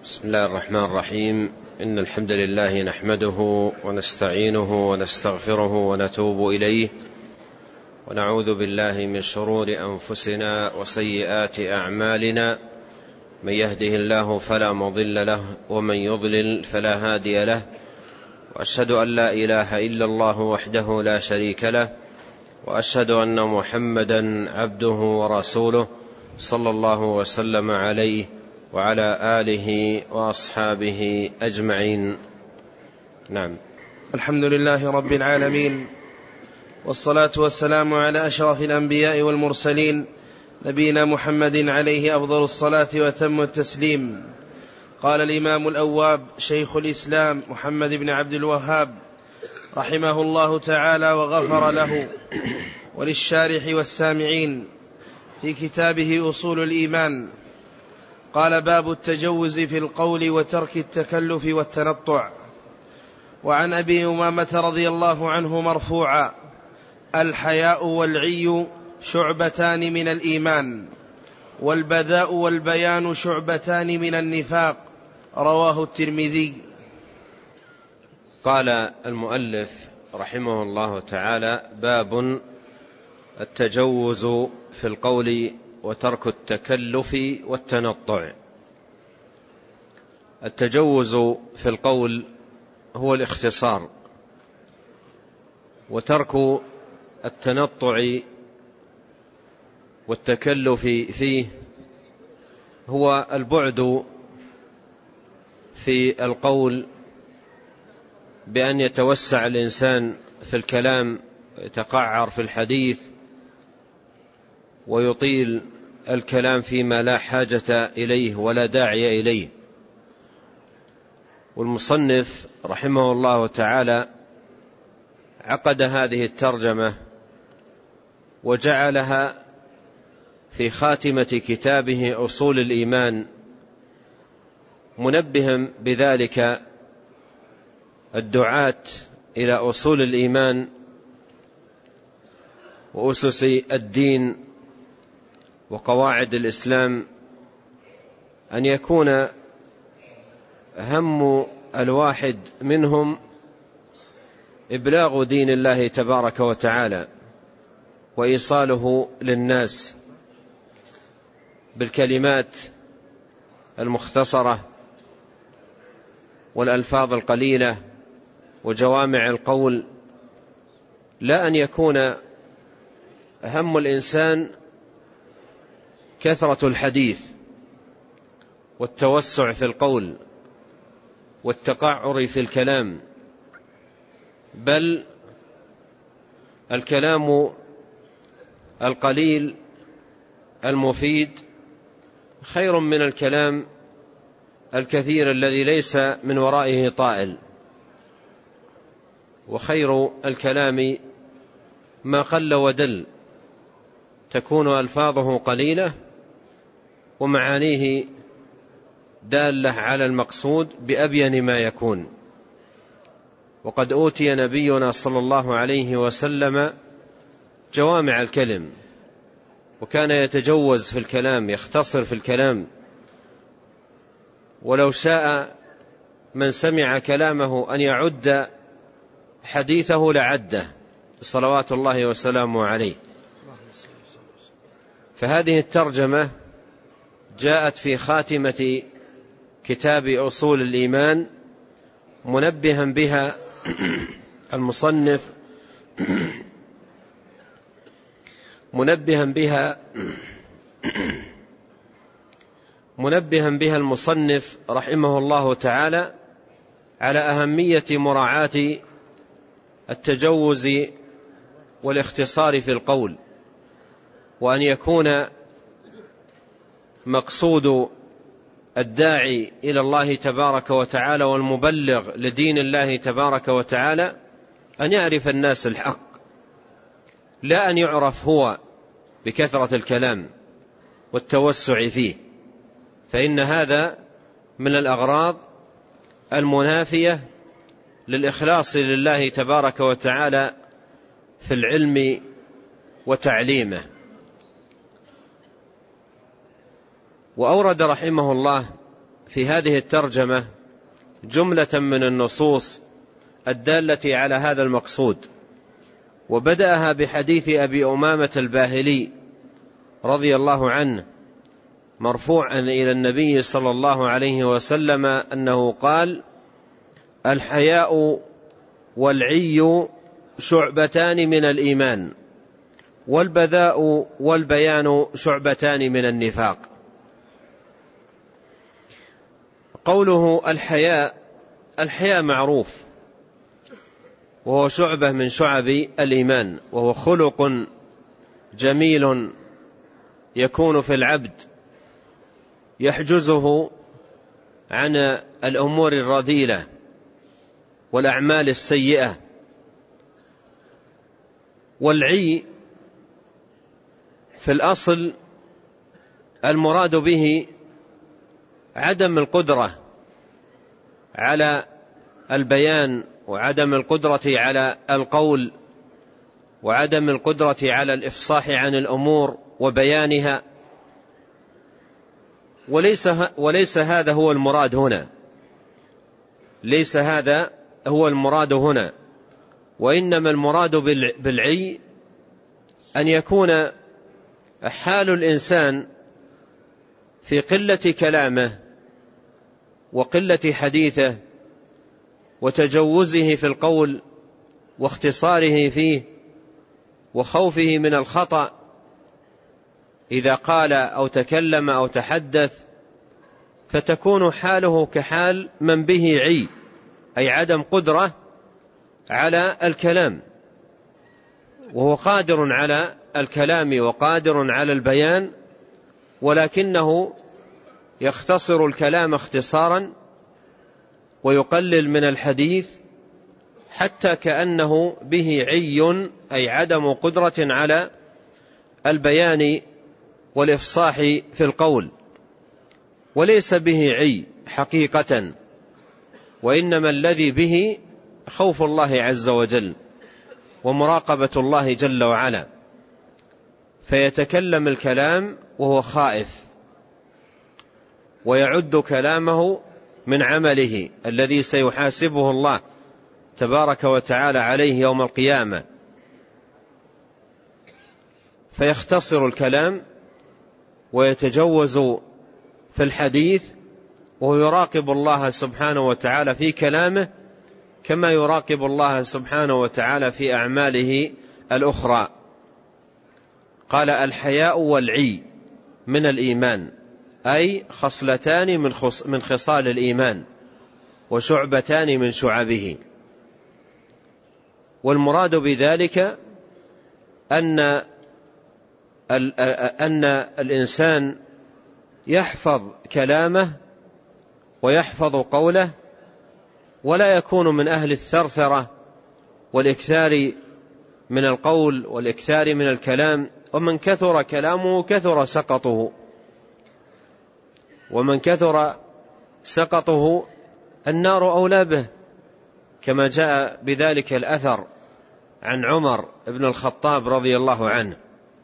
بسم الله الرحمن الرحيم. إن الحمد لله نحمده ونستعينه ونستغفره ونتوب إليه، ونعوذ بالله من شرور أنفسنا وسيئات أعمالنا. من يهده الله فلا مضل له، ومن يضلل فلا هادي له. وأشهد أن لا إله إلا الله وحده لا شريك له، وأشهد أن محمدا عبده ورسوله صلى الله وسلم عليه وعلى آله وأصحابه أجمعين. نعم. الحمد لله رب العالمين، والصلاة والسلام على أشرف الأنبياء والمرسلين، نبينا محمد عليه أفضل الصلاة وتم التسليم. قال الإمام الأواب شيخ الإسلام محمد بن عبد الوهاب رحمه الله تعالى وغفر له وللشارح والسامعين في كتابه أصول الإيمان، قال: باب التجوز في القول وترك التكلف والتنطع. وعن أبي أمامة رضي الله عنه مرفوعا: الحياء والعي شعبتان من الإيمان، والبذاء والبيان شعبتان من النفاق. رواه الترمذي. قال المؤلف رحمه الله تعالى: باب التجوز في القول وترك التكلف والتنطع. التجوز في القول هو الاختصار، وترك التنطع والتكلف فيه هو البعد في القول بأن يتوسع الإنسان في الكلام، يتقعر في الحديث ويطيل الكلام فيما لا حاجة إليه ولا داعي إليه. والمصنف رحمه الله تعالى عقد هذه الترجمة وجعلها في خاتمة كتابه أصول الإيمان، منبها بذلك الدعاة إلى أصول الإيمان وأسس الدين وقواعد الإسلام، أن يكون هم الواحد منهم إبلاغ دين الله تبارك وتعالى وإيصاله للناس بالكلمات المختصرة والألفاظ القليلة وجوامع القول، لا أن يكون هم الإنسان كثرة الحديث والتوسع في القول والتقعر في الكلام، بل الكلام القليل المفيد خير من الكلام الكثير الذي ليس من ورائه طائل. وخير الكلام ما قل ودل، تكون ألفاظه قليلة ومعانيه دالة على المقصود بأبين ما يكون. وقد أوتي نبينا صلى الله عليه وسلم جوامع الكلم، وكان يتجوز في الكلام، يختصر في الكلام، ولو شاء من سمع كلامه أن يعد حديثه لعده صلوات الله وسلامه عليه. فهذه الترجمة جاءت في خاتمة كتاب أصول الإيمان، منبها بها المصنف المصنف رحمه الله تعالى على أهمية مراعاة التجوز والاختصار في القول، وأن يكون مقصود الداعي إلى الله تبارك وتعالى والمبلغ لدين الله تبارك وتعالى أن يعرف الناس الحق، لا أن يعرف هو بكثرة الكلام والتوسع فيه، فإن هذا من الأغراض المنافية للإخلاص لله تبارك وتعالى في العلم وتعليمه. وأورد رحمه الله في هذه الترجمة جملة من النصوص الدالة على هذا المقصود، وبدأها بحديث أبي أمامة الباهلي رضي الله عنه مرفوعا إلى النبي صلى الله عليه وسلم أنه قال: الحياء والعي شعبتان من الإيمان، والبذاء والبيان شعبتان من النفاق. قوله الحياء معروف، وهو شعبة من شعب الإيمان، وهو خلق جميل يكون في العبد يحجزه عن الأمور الرذيلة والأعمال السيئة. والعي في الأصل المراد به عدم القدرة على البيان، وعدم القدرة على القول، وعدم القدرة على الإفصاح عن الأمور وبيانها. وليس هذا هو المراد هنا، ليس هذا هو المراد هنا، وإنما المراد بالعي أن يكون حال الإنسان في قلة كلامه وقلة حديثه وتجوزه في القول واختصاره فيه وخوفه من الخطأ إذا قال أو تكلم أو تحدث، فتكون حاله كحال من به عي، أي عدم قدرة على الكلام، وهو قادر على الكلام وقادر على البيان، ولكنه يختصر الكلام اختصارا ويقلل من الحديث حتى كأنه به عي، أي عدم قدرة على البيان والإفصاح في القول، وليس به عي حقيقة، وإنما الذي به خوف الله عز وجل ومراقبة الله جل وعلا، فيتكلم الكلام وهو خائف، ويعد كلامه من عمله الذي سيحاسبه الله تبارك وتعالى عليه يوم القيامة، فيختصر الكلام ويتجوز في الحديث، ويراقب الله سبحانه وتعالى في كلامه كما يراقب الله سبحانه وتعالى في أعماله الأخرى. قال: الحياء والعي من الإيمان، أي خصلتان من خصال الإيمان وشعبتان من شعبه. والمراد بذلك أن الإنسان يحفظ كلامه ويحفظ قوله، ولا يكون من أهل الثرثرة والإكثار من القول والإكثار من الكلام. ومن كثر كلامه كثر سقطه، ومن كثر سقطه النار أولى به، كما جاء بذلك الأثر عن عمر بن الخطاب رضي الله عنه.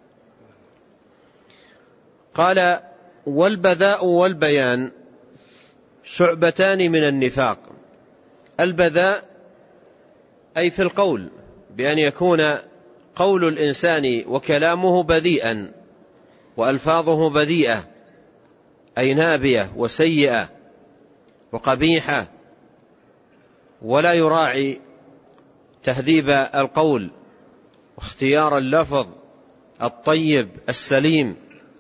قال: والبذاء والبيان شعبتان من النفاق. البذاء أي في القول، بأن يكون قول الإنسان وكلامه بذيئا وألفاظه بذيئة، أي نابية وسيئة وقبيحة، ولا يراعي تهذيب القول واختيار اللفظ الطيب السليم.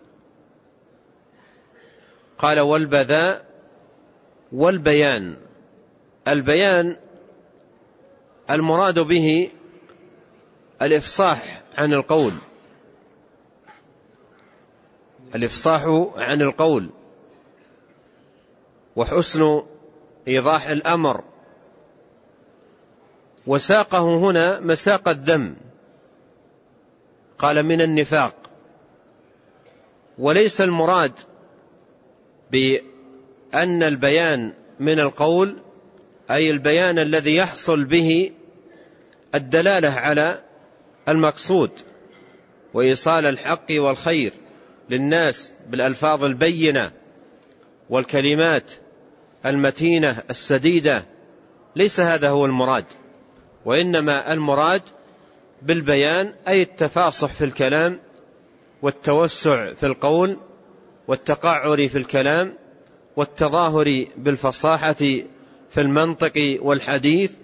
قال: والبذاء والبيان. البيان المراد به الإفصاح عن القول، الإفصاح عن القول وحسن إيضاح الأمر. وساقه هنا مساق الذم، قال: من النفاق. وليس المراد بأن البيان من القول أي البيان الذي يحصل به الدلالة على المقصود وإيصال الحق والخير للناس بالألفاظ البينة والكلمات المتينة السديدة، ليس هذا هو المراد، وإنما المراد بالبيان أي التفاصح في الكلام والتوسع في القول والتقعر في الكلام والتظاهر بالفصاحة في المنطق والحديث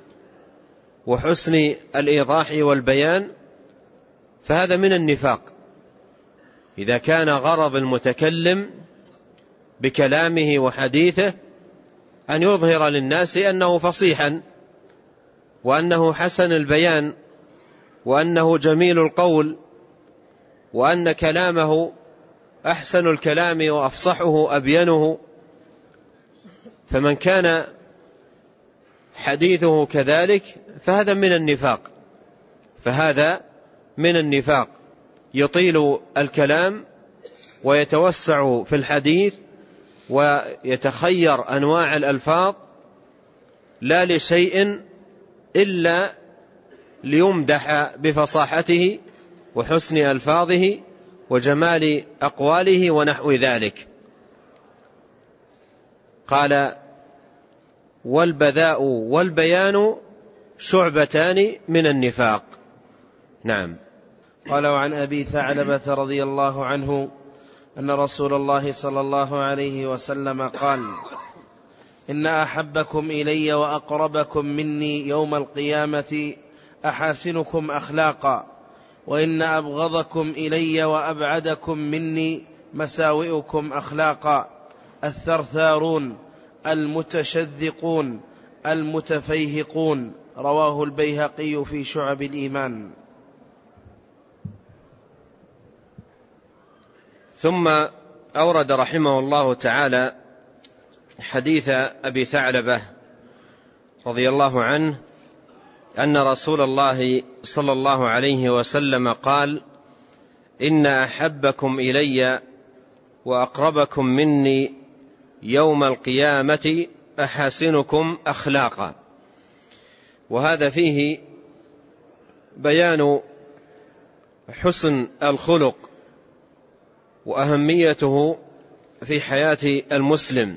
وحسن الإيضاح والبيان، فهذا من النفاق. إذا كان غرض المتكلم بكلامه وحديثه أن يظهر للناس أنه فصيحا وأنه حسن البيان وأنه جميل القول وأن كلامه أحسن الكلام وأفصحه أبينه، فمن كان حديثه كذلك فهذا من النفاق، يطيل الكلام ويتوسع في الحديث ويتخير أنواع الألفاظ لا لشيء إلا ليمدح بفصاحته وحسن ألفاظه وجمال أقواله ونحو ذلك. قال: والبذاء والبيان شعبتان من النفاق. نعم. قال: وعن أبي ثعلبة رضي الله عنه أن رسول الله صلى الله عليه وسلم قال: إن أحبكم إلي وأقربكم مني يوم القيامة أحاسنكم أخلاقا، وإن أبغضكم إلي وأبعدكم مني مساوئكم أخلاقا، الثرثارون المتشذقون المتفيهقون. رواه البيهقي في شعب الإيمان. ثم أورد رحمه الله تعالى حديث أبي ثعلبة رضي الله عنه أن رسول الله صلى الله عليه وسلم قال: إن أحبكم إلي وأقربكم مني يوم القيامة أحاسنكم أخلاقا. وهذا فيه بيان حسن الخلق وأهميته في حياة المسلم،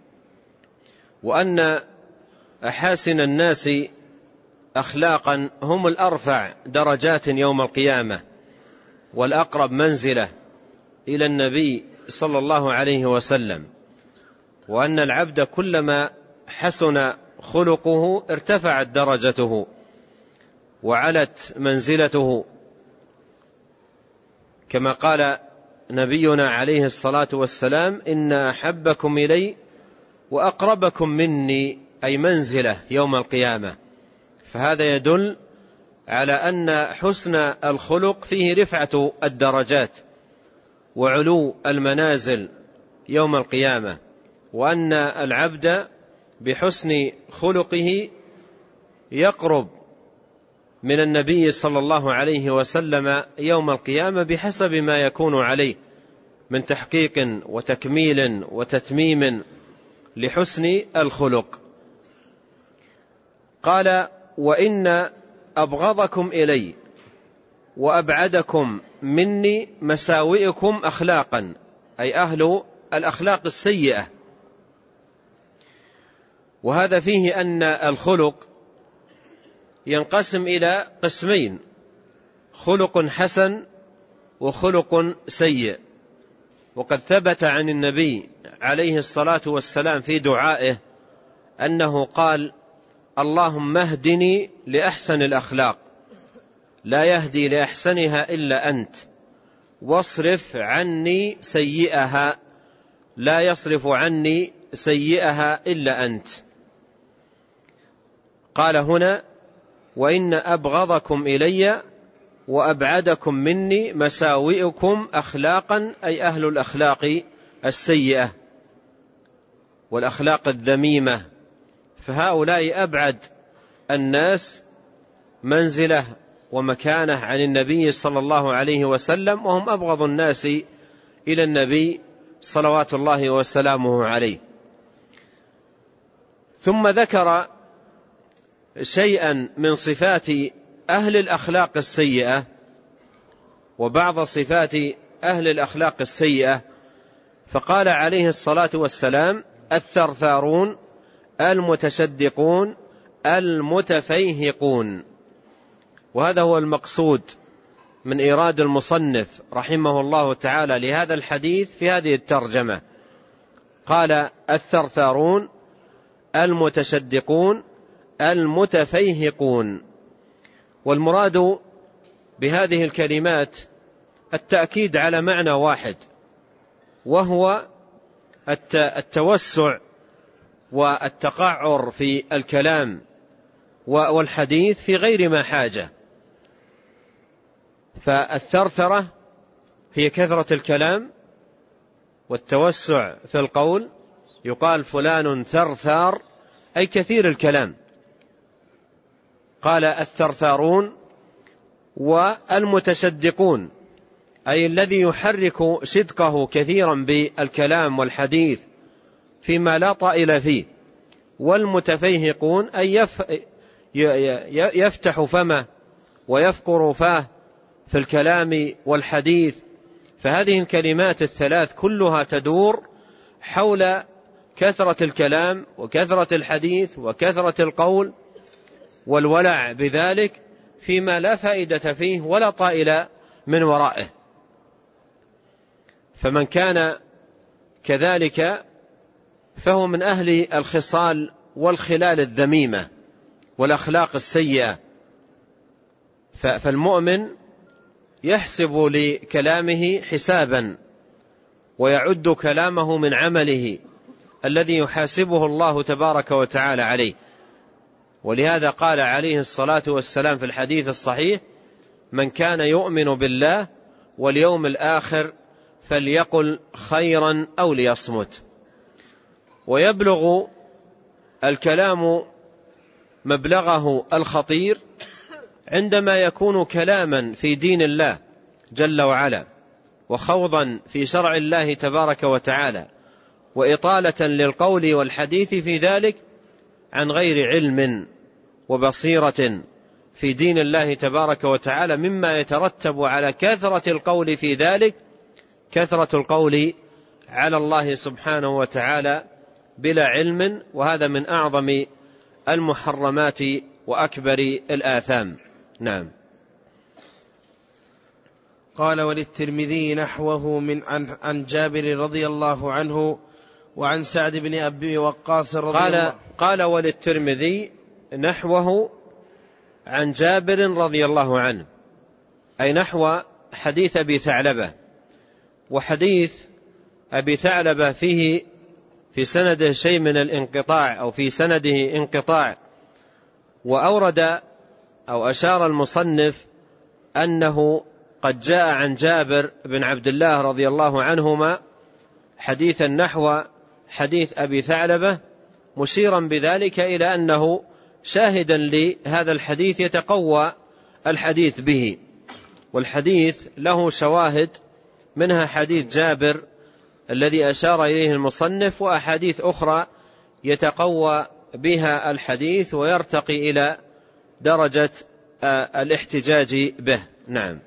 وأن أحاسن الناس أخلاقا هم الأرفع درجات يوم القيامة والأقرب منزلة إلى النبي صلى الله عليه وسلم، وأن العبد كلما حسن خلقه ارتفعت درجته وعلت منزلته، كما قال نبينا عليه الصلاة والسلام: إن أحبكم إلي وأقربكم مني، أي منزلة يوم القيامة. فهذا يدل على أن حسن الخلق فيه رفعة الدرجات وعلو المنازل يوم القيامة، وأن العبد بحسن خلقه يقرب من النبي صلى الله عليه وسلم يوم القيامة بحسب ما يكون عليه من تحقيق وتكميل وتتميم لحسن الخلق. قال: وإن أبغضكم إلي وأبعدكم مني مساوئكم أخلاقا، أي أهل الأخلاق السيئة. وهذا فيه أن الخلق ينقسم إلى قسمين: خلق حسن وخلق سيء. وقد ثبت عن النبي عليه الصلاة والسلام في دعائه أنه قال: اللهم اهدني لأحسن الأخلاق، لا يهدي لأحسنها إلا أنت، واصرف عني سيئها، لا يصرف عني سيئها إلا أنت. قال هنا: وإن أبغضكم إلي وأبعدكم مني مساوئكم أخلاقا، أي أهل الأخلاق السيئة والأخلاق الذميمة، فهؤلاء أبعد الناس منزلة ومكانة عن النبي صلى الله عليه وسلم، وهم أبغض الناس إلى النبي صلوات الله وسلامه عليه. ثم ذكر شيئا من صفات أهل الأخلاق السيئة وبعض صفات أهل الأخلاق السيئة، فقال عليه الصلاة والسلام: الثرثارون المتشدقون المتفيهقون. وهذا هو المقصود من إيراد المصنف رحمه الله تعالى لهذا الحديث في هذه الترجمة. قال الثرثارون المتشدقون المتفيهقون. والمراد بهذه الكلمات التأكيد على معنى واحد، وهو التوسع والتقعر في الكلام والحديث في غير ما حاجة. فالثرثرة هي كثرة الكلام والتوسع في القول، يقال فلان ثرثار أي كثير الكلام. قال الثرثارون والمتشدقون أي الذي يحرك صدقه كثيرا بالكلام والحديث فيما لا طائل فيه. والمتفيهقون أي يفتح فمه ويفقر فاه في الكلام والحديث. فهذه الكلمات الثلاث كلها تدور حول كثرة الكلام وكثرة الحديث وكثرة القول والولع بذلك فيما لا فائدة فيه ولا طائل من ورائه. فمن كان كذلك فهو من أهل الخصال والخلال الذميمة والأخلاق السيئة. فالمؤمن يحسب لكلامه حسابا ويعد كلامه من عمله الذي يحاسبه الله تبارك وتعالى عليه. ولهذا قال عليه الصلاة والسلام في الحديث الصحيح: من كان يؤمن بالله واليوم الآخر فليقل خيرا أو ليصمت. ويبلغ الكلام مبلغه الخطير عندما يكون كلاما في دين الله جل وعلا، وخوضا في شرع الله تبارك وتعالى، وإطالة للقول والحديث في ذلك عن غير علم وبصيرة في دين الله تبارك وتعالى، مما يترتب على كثرة القول في ذلك كثرة القول على الله سبحانه وتعالى بلا علم، وهذا من أعظم المحرمات وأكبر الآثام. نعم. قال: وللترمذي نحوه عن جابر رضي الله عنه وعن سعد بن أبي وقاص رضي الله. قال وللترمذي نحوه عن جابر رضي الله عنه، أي نحو حديث أبي ثعلبة. وحديث أبي ثعلبة فيه في سنده شيء من الانقطاع، أو في سنده انقطاع. وأورد أو أشار المصنف أنه قد جاء عن جابر بن عبد الله رضي الله عنهما حديثا نحو حديث أبي ثعلبة، مشيرا بذلك إلى أنه شاهدا لهذا الحديث يتقوى الحديث به. والحديث له شواهد، منها حديث جابر الذي أشار إليه المصنف، وأحاديث أخرى يتقوى بها الحديث ويرتقي إلى درجة الاحتجاج به. نعم.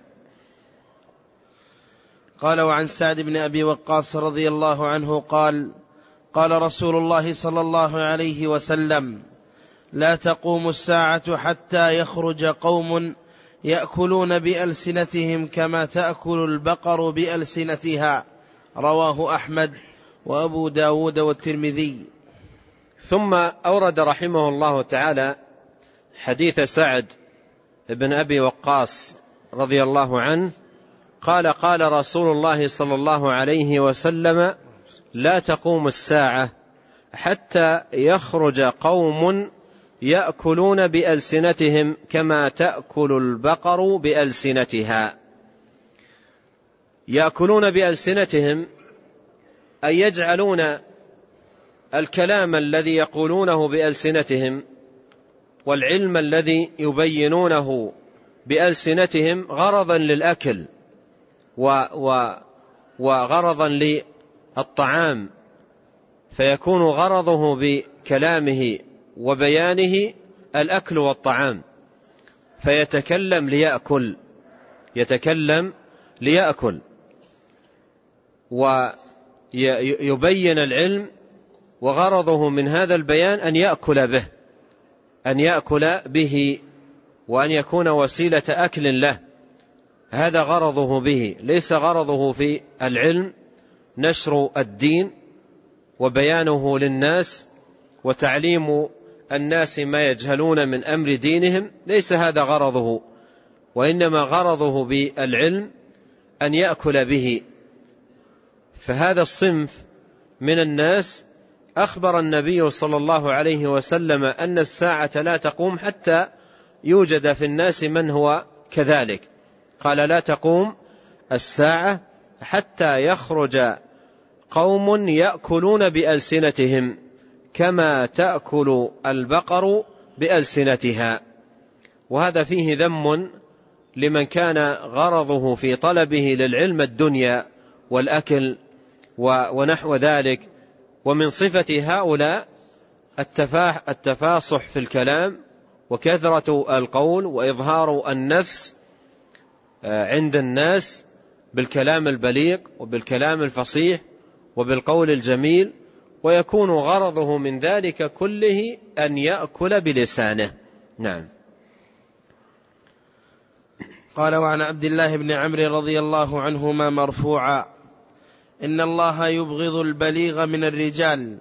قال: وعن سعد بن أبي وقاص رضي الله عنه قال: قال رسول الله صلى الله عليه وسلم: لا تقوم الساعة حتى يخرج قوم يأكلون بألسنتهم كما تأكل البقر بألسنتها. رواه أحمد وأبو داود والترمذي. ثم أورد رحمه الله تعالى حديث سعد بن أبي وقاص رضي الله عنه قال: قال رسول الله صلى الله عليه وسلم: لا تقوم الساعة حتى يخرج قوم يأكلون بألسنتهم كما تأكل البقر بألسنتها. يأكلون بألسنتهم أي يجعلون الكلام الذي يقولونه بألسنتهم والعلم الذي يبينونه بألسنتهم غرضا للأكل وغرضا للطعام، فيكون غرضه بكلامه وبيانه الأكل والطعام، فيتكلم ليأكل ويبين العلم وغرضه من هذا البيان أن يأكل به وأن يكون وسيلة أكل له، هذا غرضه به، ليس غرضه في العلم نشر الدين وبيانه للناس وتعليم الناس ما يجهلون من أمر دينهم، ليس هذا غرضه، وإنما غرضه بالعلم أن يأكل به. فهذا الصنف من الناس أخبر النبي صلى الله عليه وسلم أن الساعة لا تقوم حتى يوجد في الناس من هو كذلك. قال: لا تقوم الساعة حتى يخرج قوم يأكلون بألسنتهم كما تأكل البقر بألسنتها. وهذا فيه ذم لمن كان غرضه في طلبه للعلم الدنيا والأكل ونحو ذلك. ومن صفة هؤلاء التفاصح في الكلام وكثرة القول وإظهار النفس عند الناس بالكلام البليغ وبالكلام الفصيح وبالقول الجميل، ويكون غرضه من ذلك كله أن يأكل بلسانه. نعم. قال: وعن عبد الله بن عمرو رضي الله عنهما مرفوعا: إن الله يبغض البليغ من الرجال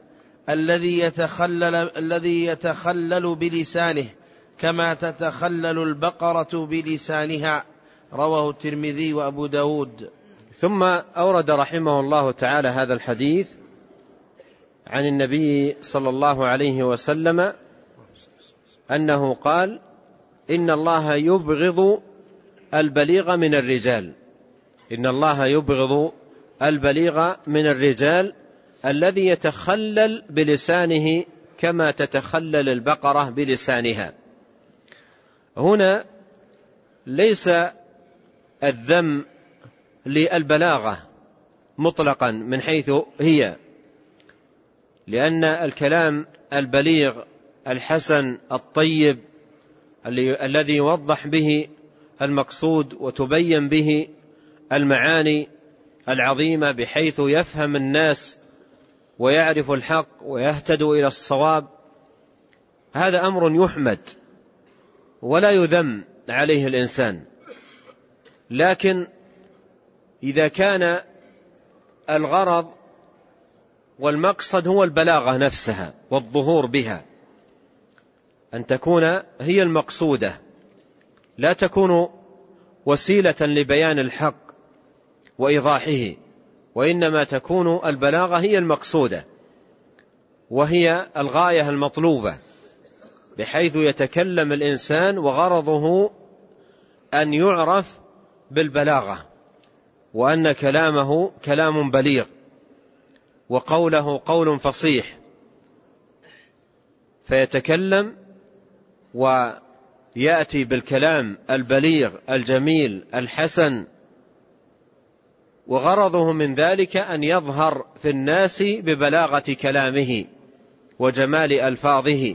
الذي يتخلل بلسانه كما تتخلل البقرة بلسانها. رواه الترمذي وأبو داود. ثم أورد رحمه الله تعالى هذا الحديث عن النبي صلى الله عليه وسلم أنه قال: إن الله يبغض البليغ من الرجال. إن الله يبغض البليغ من الرجال الذي يتخلل بلسانه كما تتخلل البقرة بلسانها. هنا ليس الذم للبلاغة مطلقا من حيث هي، لأن الكلام البليغ الحسن الطيب الذي يوضح به المقصود وتبين به المعاني العظيمة بحيث يفهم الناس ويعرف الحق ويهتد إلى الصواب، هذا أمر يحمد ولا يذم عليه الإنسان. لكن إذا كان الغرض والمقصد هو البلاغة نفسها والظهور بها، أن تكون هي المقصودة، لا تكون وسيلة لبيان الحق وإيضاحه، وإنما تكون البلاغة هي المقصودة وهي الغاية المطلوبة، بحيث يتكلم الإنسان وغرضه أن يعرف بالبلاغة، وأن كلامه كلام بليغ وقوله قول فصيح، فيتكلم ويأتي بالكلام البليغ الجميل الحسن، وغرضه من ذلك أن يظهر في الناس ببلاغة كلامه وجمال ألفاظه.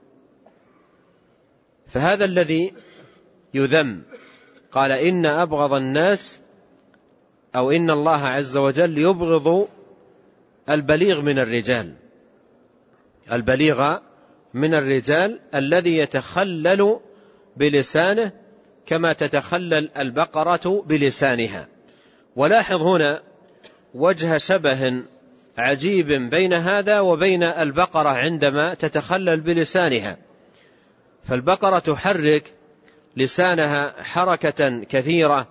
فهذا الذي يذم. قال: إن أبغض الناس، أو إن الله عز وجل يبغض البليغ من الرجال، البليغ من الرجال الذي يتخلل بلسانه كما تتخلل البقرة بلسانها. ولاحظ هنا وجه شبه عجيب بين هذا وبين البقرة عندما تتخلل بلسانها. فالبقرة تحرك لسانها حركة كثيرة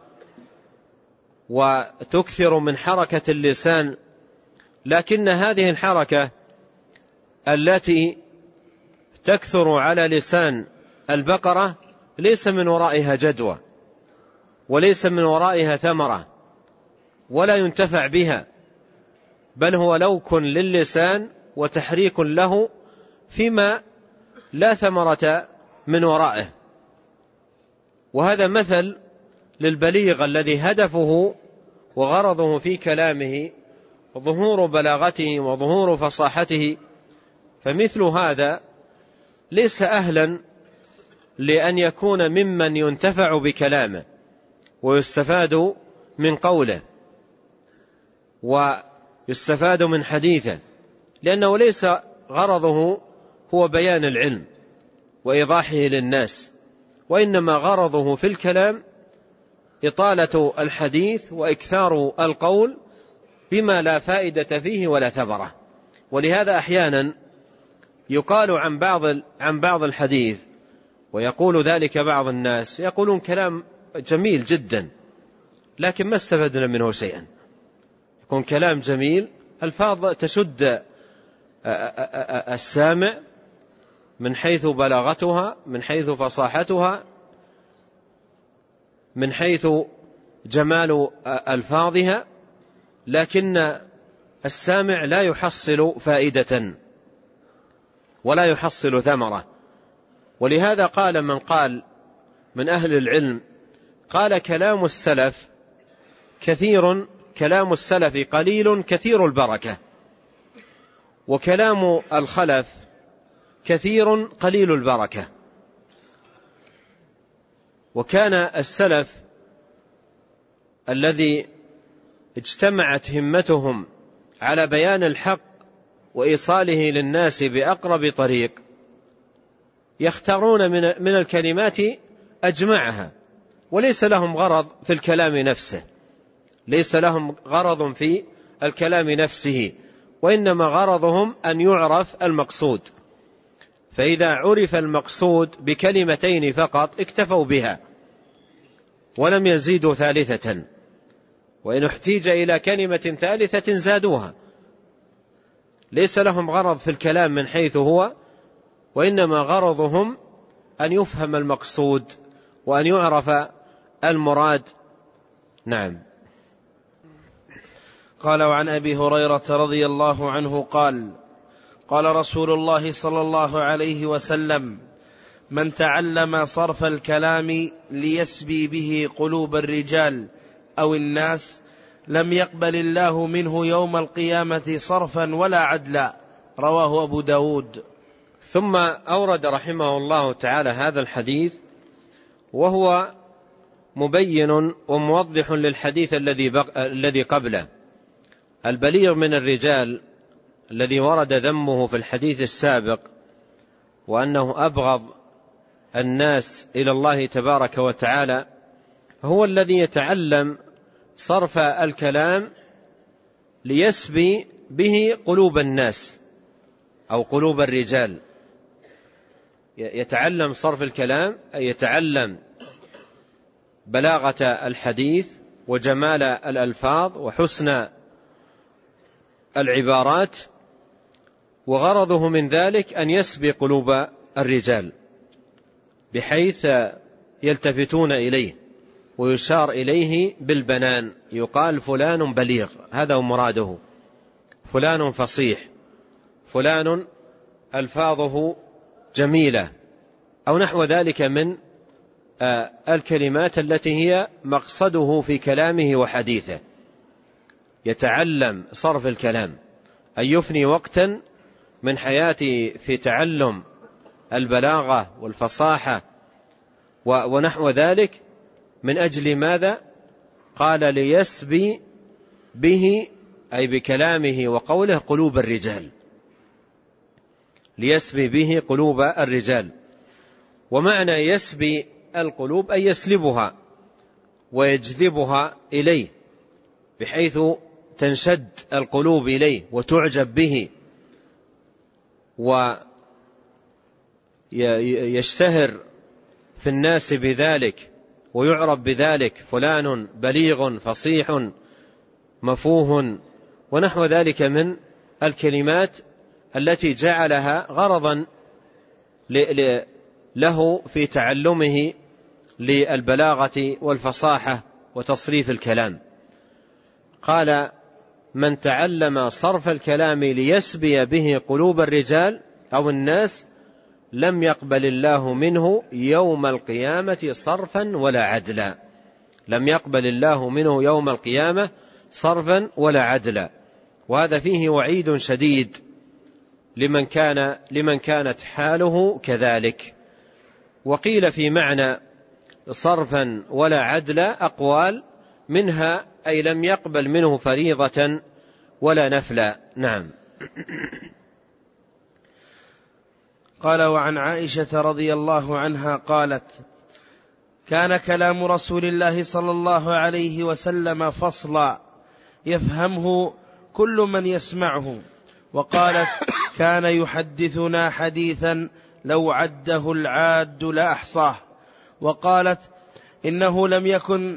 وتكثر من حركة اللسان، لكن هذه الحركة التي تكثر على لسان البقرة ليس من ورائها جدوى، وليس من ورائها ثمرة، ولا ينتفع بها، بل هو لوك للسان وتحريك له فيما لا ثمرة من ورائه. وهذا مثل للبليغ الذي هدفه وغرضه في كلامه ظهور بلاغته وظهور فصاحته، فمثل هذا ليس أهلا لأن يكون ممن ينتفع بكلامه ويستفاد من قوله ويستفاد من حديثه، لأنه ليس غرضه هو بيان العلم وإيضاحه للناس، وإنما غرضه في الكلام إطالة الحديث وإكثار القول بما لا فائدة فيه ولا ثمرة. ولهذا أحيانا يقال عن بعض الحديث، ويقول ذلك بعض الناس، يقولون كلام جميل جدا لكن ما استفدنا منه شيئا. يكون كلام جميل، الفاظ تشد السامع من حيث بلاغتها، من حيث فصاحتها، من حيث جمال ألفاظها، لكن السامع لا يحصل فائدة ولا يحصل ثمرة. ولهذا قال من قال من أهل العلم، قال كلام السلف قليل كثير البركة، وكلام الخلف كثير قليل البركة. وكان السلف الذي اجتمعت همتهم على بيان الحق وإيصاله للناس بأقرب طريق يختارون من الكلمات أجمعها، وليس لهم غرض في الكلام نفسه، ليس لهم غرض في الكلام نفسه، وإنما غرضهم أن يعرف المقصود. فإذا عرف المقصود بكلمتين فقط اكتفوا بها ولم يزيدوا ثالثة، وإن احتيج إلى كلمة ثالثة زادوها. ليس لهم غرض في الكلام من حيث هو، وإنما غرضهم أن يفهم المقصود وأن يعرف المراد. نعم. قال: وعن أبي هريرة رضي الله عنه قال: قال رسول الله صلى الله عليه وسلم: من تعلم صرف الكلام ليسبي به قلوب الرجال أو الناس لم يقبل الله منه يوم القيامة صرفا ولا عدلا. رواه أبو داود. ثم أورد رحمه الله تعالى هذا الحديث، وهو مبين وموضح للحديث الذي قبله. البليغ من الرجال الذي ورد ذمه في الحديث السابق، وأنه أبغض الناس إلى الله تبارك وتعالى، هو الذي يتعلم صرف الكلام ليسبي به قلوب الناس أو قلوب الرجال. يتعلم صرف الكلام أي يتعلم بلاغة الحديث وجمال الألفاظ وحسن العبارات، وغرضه من ذلك أن يسبي قلوب الرجال بحيث يلتفتون إليه ويشار إليه بالبنان، يقال فلان بليغ، هذا هو مراده، فلان فصيح، فلان ألفاظه جميلة، أو نحو ذلك من الكلمات التي هي مقصده في كلامه وحديثه. يتعلم صرف الكلام أن يفني وقتا من حياته في تعلم البلاغة والفصاحة ونحو ذلك. من أجل ماذا؟ قال: ليسبي به أي بكلامه وقوله قلوب الرجال، ليسبي به قلوب الرجال. ومعنى يسبي القلوب أي يسلبها ويجذبها إليه، بحيث تنشد القلوب إليه وتعجب به ويشتهر في الناس بذلك ويعرف بذلك، فلان بليغ فصيح مفوه ونحو ذلك من الكلمات التي جعلها غرضا له في تعلمه للبلاغة والفصاحة وتصريف الكلام. قال: من تعلم صرف الكلام ليسبي به قلوب الرجال أو الناس لم يقبل الله منه يوم القيامة صرفا ولا عدلا. لم يقبل الله منه يوم القيامة صرفا ولا عدلا. وهذا فيه وعيد شديد لمن كانت حاله كذلك. وقيل في معنى صرفا ولا عدلا أقوال، منها أي لم يقبل منه فريضة ولا نفلا. نعم. قال: وعن عائشة رضي الله عنها قالت: كان كلام رسول الله صلى الله عليه وسلم فصلا يفهمه كل من يسمعه. وقالت: كان يحدثنا حديثا لو عده العاد لأحصاه. وقالت: إنه لم يكن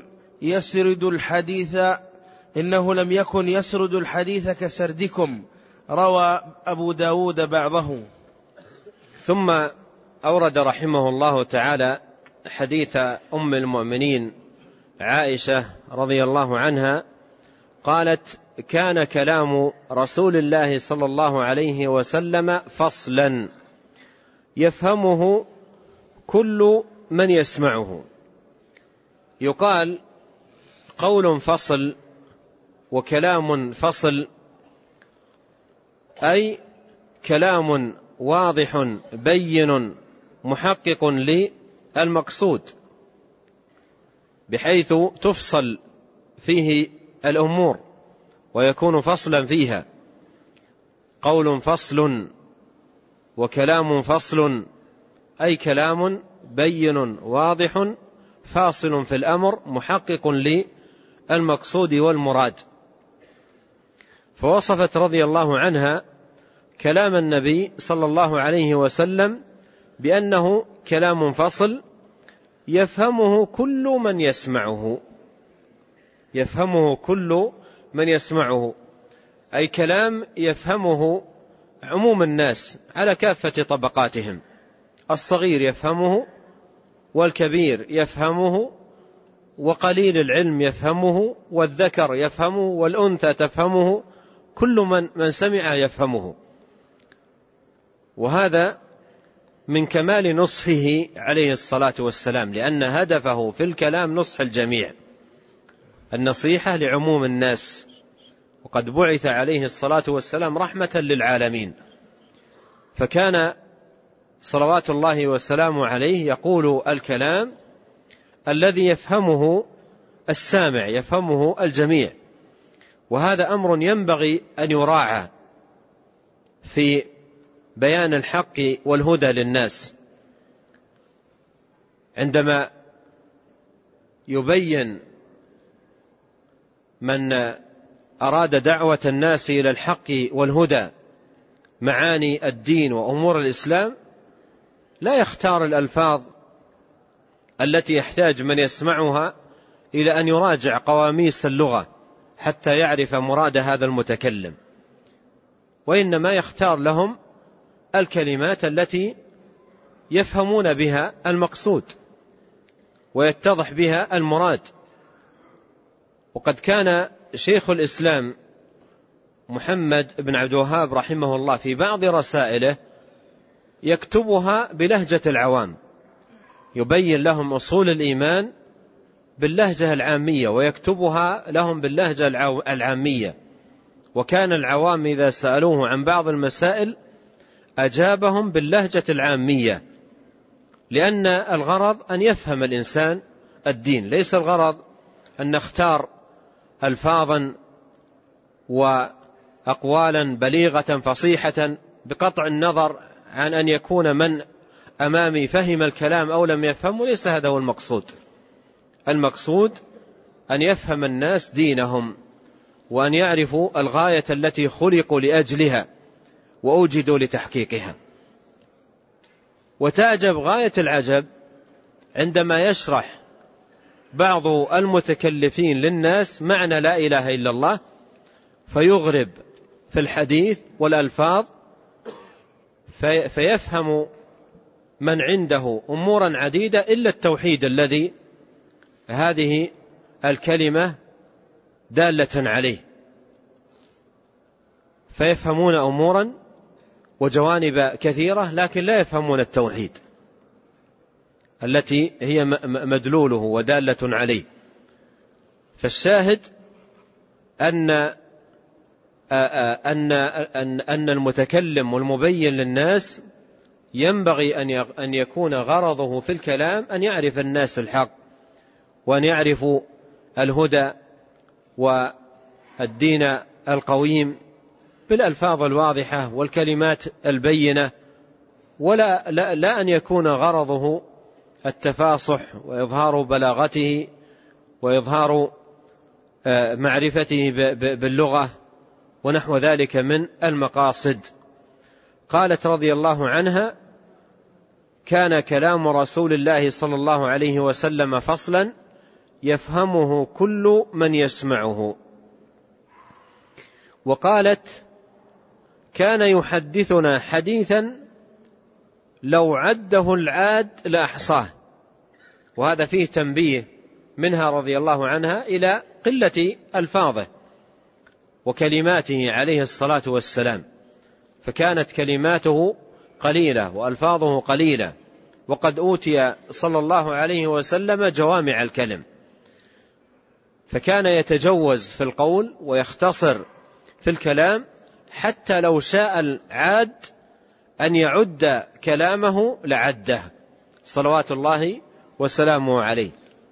يسرد الحديث كسردكم. روى أبو داود بعضه. ثم أورد رحمه الله تعالى حديث أم المؤمنين عائشة رضي الله عنها قالت: كان كلام رسول الله صلى الله عليه وسلم فصلا يفهمه كل من يسمعه. يقال قول فصل وكلام فصل، أي كلام واضح بين محقق للمقصود، بحيث تفصل فيه الأمور ويكون فصلا فيها. قول فصل وكلام فصل، أي كلام بين واضح فاصل في الأمر محقق للمقصود والمراد. فوصفت رضي الله عنها كلام النبي صلى الله عليه وسلم بأنه كلام فصل يفهمه كل من يسمعه، يفهمه كل من يسمعه، أي كلام يفهمه عموم الناس على كافة طبقاتهم، الصغير يفهمه والكبير يفهمه، وقليل العلم يفهمه، والذكر يفهمه والأنثى تفهمه، كل من سمع يفهمه. وهذا من كمال نصحه عليه الصلاة والسلام، لأن هدفه في الكلام نصح الجميع، النصيحة لعموم الناس، وقد بعث عليه الصلاة والسلام رحمة للعالمين. فكان صلوات الله وسلامه عليه يقول الكلام الذي يفهمه السامع، يفهمه الجميع. وهذا أمر ينبغي أن يراعى في بيان الحق والهدى للناس. عندما يبين من أراد دعوة الناس إلى الحق والهدى معاني الدين وأمور الإسلام، لا يختار الألفاظ التي يحتاج من يسمعها إلى أن يراجع قواميس اللغة حتى يعرف مراد هذا المتكلم، وإنما يختار لهم الكلمات التي يفهمون بها المقصود ويتضح بها المراد. وقد كان شيخ الإسلام محمد بن عبد الوهاب رحمه الله في بعض رسائله يكتبها بلهجة العوام، يبين لهم أصول الإيمان باللهجة العامية ويكتبها لهم باللهجة العامية. وكان العوام إذا سألوه عن بعض المسائل أجابهم باللهجة العامية، لأن الغرض أن يفهم الإنسان الدين، ليس الغرض أن نختار ألفاظا وأقوالا بليغة فصيحة بقطع النظر عن أن يكون من أمامي فهم الكلام أو لم يفهمه. ليس هذا هو المقصود. المقصود أن يفهم الناس دينهم، وأن يعرفوا الغاية التي خلقوا لأجلها وأوجدوا لتحقيقها. وتعجب غاية العجب عندما يشرح بعض المتكلفين للناس معنى لا إله إلا الله، فيغرب في الحديث والألفاظ، فيفهم من عنده أمورا عديدة إلا التوحيد الذي هذه الكلمة دالة عليه، فيفهمون أمورا وجوانب كثيرة لكن لا يفهمون التوحيد التي هي مدلوله ودالة عليه. فالشاهد أن المتكلم والمبين للناس ينبغي أن يكون غرضه في الكلام أن يعرف الناس الحق، وأن يعرفوا الهدى والدين القويم، بالألفاظ الواضحة والكلمات البينة، لا أن يكون غرضه التفاصح وإظهار بلاغته وإظهار معرفته باللغة ونحو ذلك من المقاصد. قالت رضي الله عنها: كان كلام رسول الله صلى الله عليه وسلم فصلا يفهمه كل من يسمعه. وقالت: كان يحدثنا حديثا لو عده العاد لأحصاه. وهذا فيه تنبيه منها رضي الله عنها إلى قلة ألفاظه وكلماته عليه الصلاة والسلام، فكانت كلماته قليلة وألفاظه قليلة، وقد أوتي صلى الله عليه وسلم جوامع الكلم، فكان يتجوز في القول ويختصر في الكلام، حتى لو شاء العاد أن يعد كلامه لعده صلوات الله وسلامه عليه.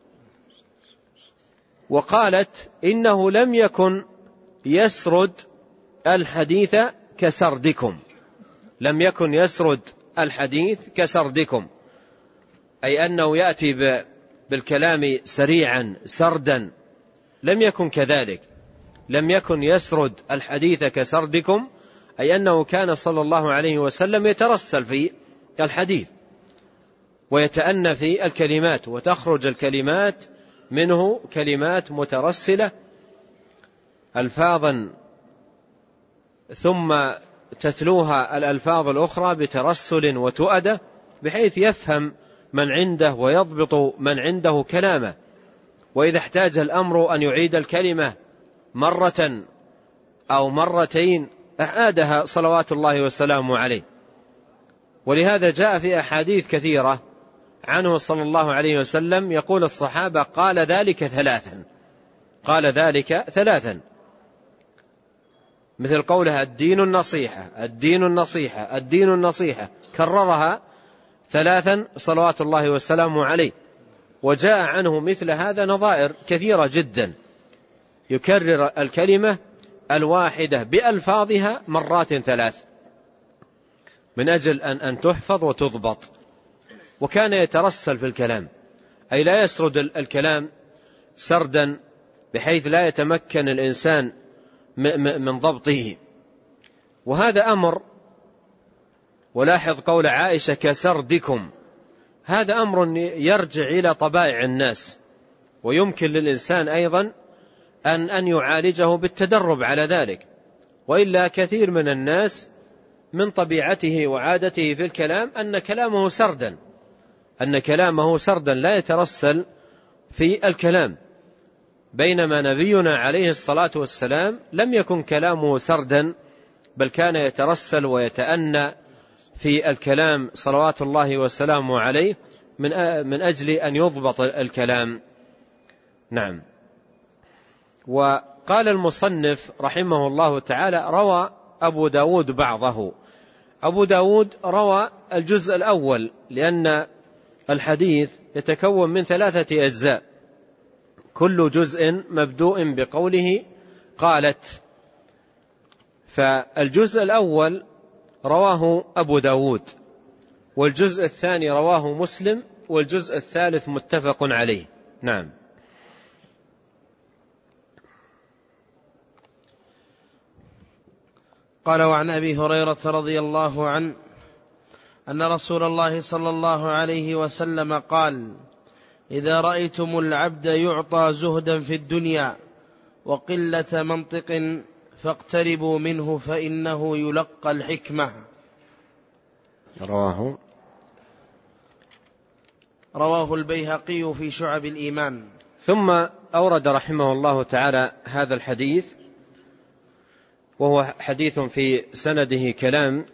وقالت: إنه لم يكن يسرد الحديث كسردكم. لم يكن يسرد الحديث كسردكم، أي أنه يأتي بالكلام سريعا سردا، لم يكن كذلك. لم يكن يسرد الحديث كسردكم، أي أنه كان صلى الله عليه وسلم يترسل في الحديث ويتأنى في الكلمات، وتخرج الكلمات منه كلمات مترسلة ألفاظا، ثم تتلوها الألفاظ الأخرى بترسل وتؤدة، بحيث يفهم من عنده ويضبط من عنده كلامه، وإذا احتاج الأمر أن يعيد الكلمة مرة أو مرتين أعادها صلوات الله وسلامه عليه. ولهذا جاء في أحاديث كثيرة عنه صلى الله عليه وسلم يقول الصحابة: قال ذلك ثلاثا، قال ذلك ثلاثا، مثل قولها: الدين النصيحة، الدين النصيحة، الدين النصيحة، كررها ثلاثا صلوات الله وسلامه عليه. وجاء عنه مثل هذا نظائر كثيرة جدا، يكرر الكلمة الواحدة بألفاظها مرات ثلاث من أجل أن تحفظ وتضبط. وكان يترسل في الكلام، أي لا يسرد الكلام سردا بحيث لا يتمكن الإنسان من ضبطه. وهذا أمر، ولاحظ قول عائشة: كسردكم، هذا أمر يرجع إلى طبائع الناس، ويمكن للإنسان أيضا أن يعالجه بالتدرب على ذلك. وإلا كثير من الناس من طبيعته وعادته في الكلام أن كلامه سردا لا يترسل في الكلام، بينما نبينا عليه الصلاة والسلام لم يكن كلامه سردا، بل كان يترسل ويتأنى في الكلام صلوات الله وسلامه عليه من أجل أن يضبط الكلام. نعم. وقال المصنف رحمه الله تعالى: روى أبو داود بعضه. أبو داود روى الجزء الأول، لأن الحديث يتكون من 3 أجزاء، كل جزء مبدوء بقوله قالت. فالجزء الأول رواه أبو داود، والجزء الثاني رواه مسلم، والجزء الثالث متفق عليه. نعم. قال: وعن أبي هريرة رضي الله عنه أن رسول الله صلى الله عليه وسلم قال: إذا رأيتم العبد يعطى زهدا في الدنيا وقلة منطق فاقتربوا منه فإنه يلقى الحكمة. رواه البيهقي في شعب الإيمان. ثم أورد رحمه الله تعالى هذا الحديث، وهو حديث في سنده كلام.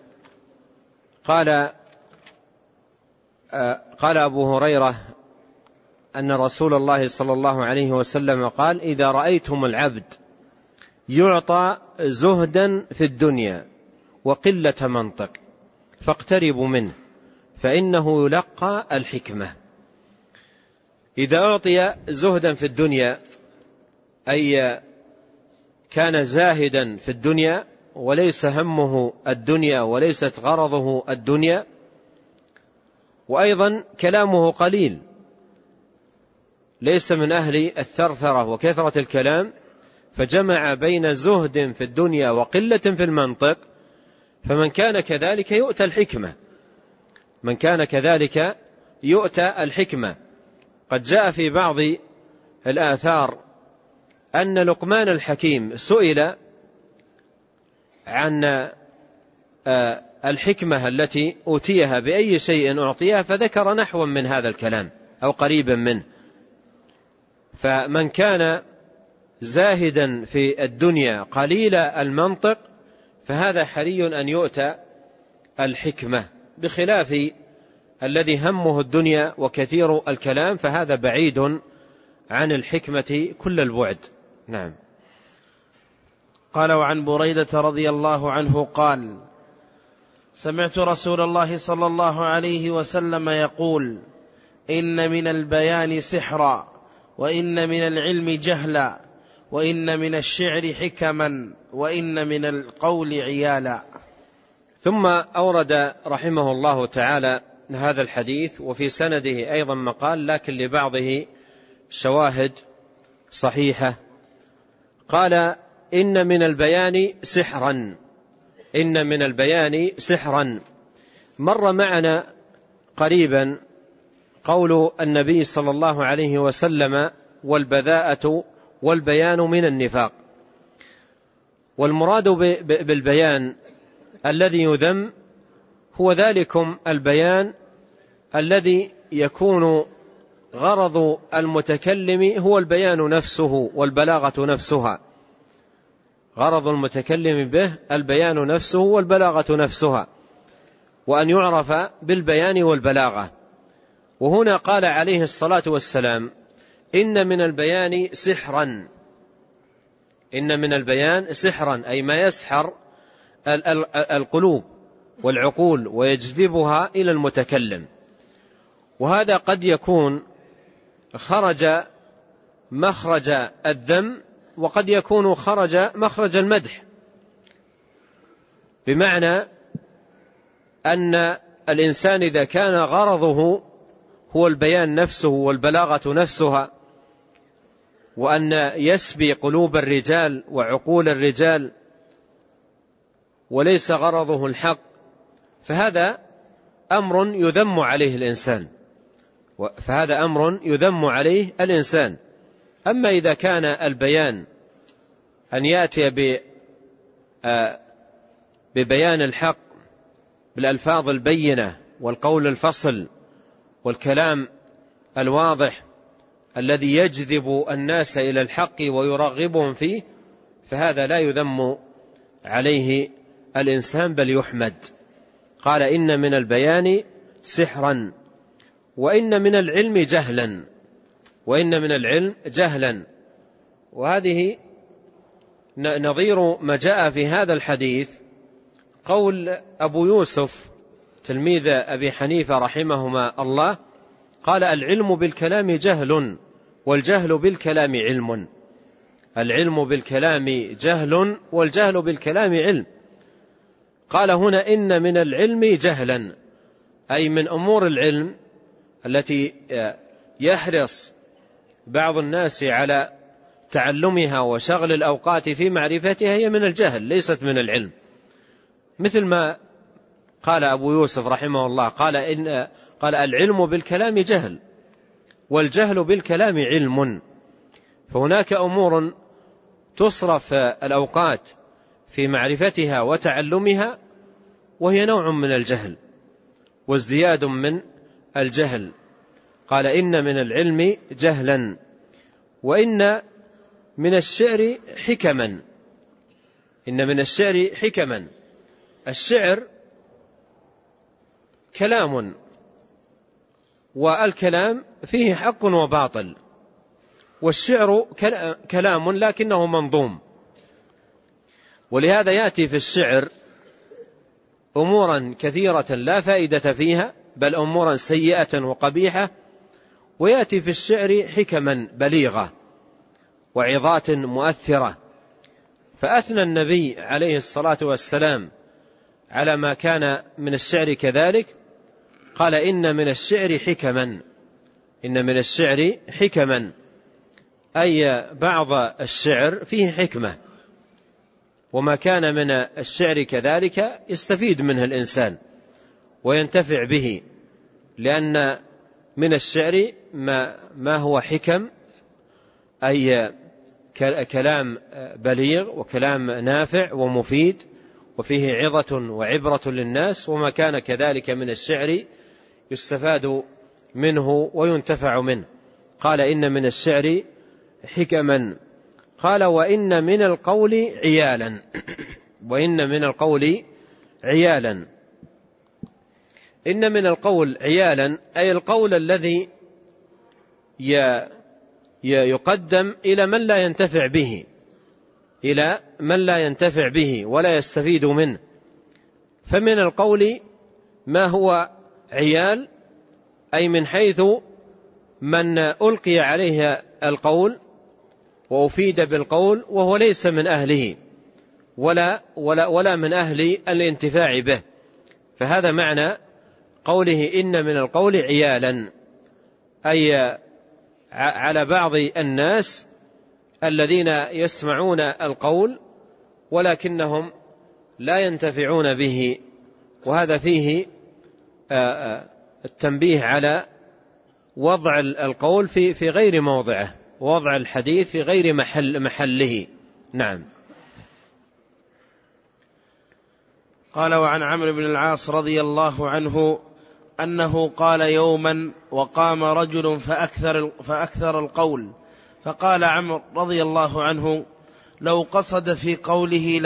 قال أبو هريرة أن رسول الله صلى الله عليه وسلم قال: إذا رأيتم العبد يعطى زهدا في الدنيا وقلة منطق فاقتربوا منه فإنه يلقى الحكمة. إذا أعطي زهدا في الدنيا، أي كان زاهدا في الدنيا وليس همه الدنيا وليست غرضه الدنيا، وأيضا كلامه قليل، ليس من أهل الثرثرة وكثرة الكلام، فجمع بين زهد في الدنيا وقلة في المنطق. فمن كان كذلك يؤتى الحكمة، من كان كذلك يؤتى الحكمة. قد جاء في بعض الآثار أن لقمان الحكيم سئل عن الحكمة التي أوتيها بأي شيء أعطيها، فذكر نحوا من هذا الكلام أو قريبا منه. فمن كان زاهدا في الدنيا قليل المنطق فهذا حري أن يؤتى الحكمة، بخلاف الذي همه الدنيا وكثير الكلام، فهذا بعيد عن الحكمة كل البعد. نعم. قال: وعن بريدة رضي الله عنه قال: سمعت رسول الله صلى الله عليه وسلم يقول: إن من البيان سحرا، وإن من العلم جهلا، وإن من الشعر حكما، وإن من القول عيالا. ثم أورد رحمه الله تعالى هذا الحديث، وفي سنده أيضا مقال لكن لبعضه شواهد صحيحة. قال: إن من البيان سحرا، إن من البيان سحرا. مر معنا قريبا قول النبي صلى الله عليه وسلم: والبذاءة والبيان من النفاق. والمراد بالبيان الذي يذم هو ذلكم البيان الذي يكون غرض المتكلم هو البيان نفسه والبلاغة نفسها، غرض المتكلم به البيان نفسه والبلاغة نفسها، وأن يعرف بالبيان والبلاغة. وهنا قال عليه الصلاة والسلام: إن من البيان سحرا، إن من البيان سحرا، أي ما يسحر القلوب والعقول ويجذبها إلى المتكلم. وهذا قد يكون خرج مخرج الذم، وقد يكون خرج مخرج المدح، بمعنى أن الإنسان إذا كان غرضه هو البيان نفسه والبلاغة نفسها، وأن يسبي قلوب الرجال وعقول الرجال وليس غرضه الحق، فهذا أمر يذم عليه الإنسان، فهذا أمر يذم عليه الإنسان. أما إذا كان البيان أن يأتي ببيان الحق بالألفاظ البينة والقول الفصل والكلام الواضح الذي يجذب الناس إلى الحق ويرغبهم فيه، فهذا لا يذم عليه الإنسان بل يحمد. قال: إن من البيان سحرا، وإن من العلم جهلا، وإن من العلم جهلا. وهذه نظير ما جاء في هذا الحديث قول أبو يوسف تلميذ أبي حنيفة رحمهما الله، قال: العلم بالكلام جهل، والجهل بالكلام علم. العلم بالكلام جهل، والجهل بالكلام علم. قال هنا: إن من العلم جهلا، أي من أمور العلم التي يحرص بعض الناس على تعلمها وشغل الأوقات في معرفتها، هي من الجهل ليست من العلم. مثل ما قال أبو يوسف رحمه الله، قال العلم بالكلام جهل، والجهل بالكلام علم. فهناك أمور تصرف الأوقات في معرفتها وتعلمها، وهي نوع من الجهل وازدياد من الجهل. قال: إن من العلم جهلا، وإن من الشعر حكما. إن من الشعر حكما. الشعر كلام، والكلام فيه حق وباطل، والشعر كلام لكنه منظوم. ولهذا يأتي في الشعر أمورا كثيرة لا فائدة فيها، بل أمورا سيئة وقبيحة، ويأتي في الشعر حكما بليغة وعظات مؤثرة. فأثنى النبي عليه الصلاة والسلام على ما كان من الشعر كذلك، قال إن من الشعر حكما، إن من الشعر حكما، أي بعض الشعر فيه حكمة، وما كان من الشعر كذلك يستفيد منه الإنسان وينتفع به، لأن من الشعر ما هو حكم، أي كلام بليغ وكلام نافع ومفيد وفيه عظة وعبرة للناس، وما كان كذلك من الشعر يستفاد منه وينتفع منه. قال إن من الشعر حكما. قال وإن من القول عيالا، وإن من القول عيالا. إن من القول عيالا أي القول الذي يقدم إلى من لا ينتفع به، إلى من لا ينتفع به ولا يستفيد منه. فمن القول ما هو عيال، أي من حيث من ألقي عليه القول وأفيد بالقول وهو ليس من أهله ولا من أهل الانتفاع به، فهذا معنى قوله إن من القول عيالا، أي على بعض الناس الذين يسمعون القول ولكنهم لا ينتفعون به. وهذا فيه التنبيه على وضع القول في غير موضعه، ووضع الحديث في غير محله. نعم. قال وعن عمرو بن العاص رضي الله عنه أنه قال يوما وقام رجل فأكثر القول، فقال عمرو رضي الله عنه لو قصد في قوله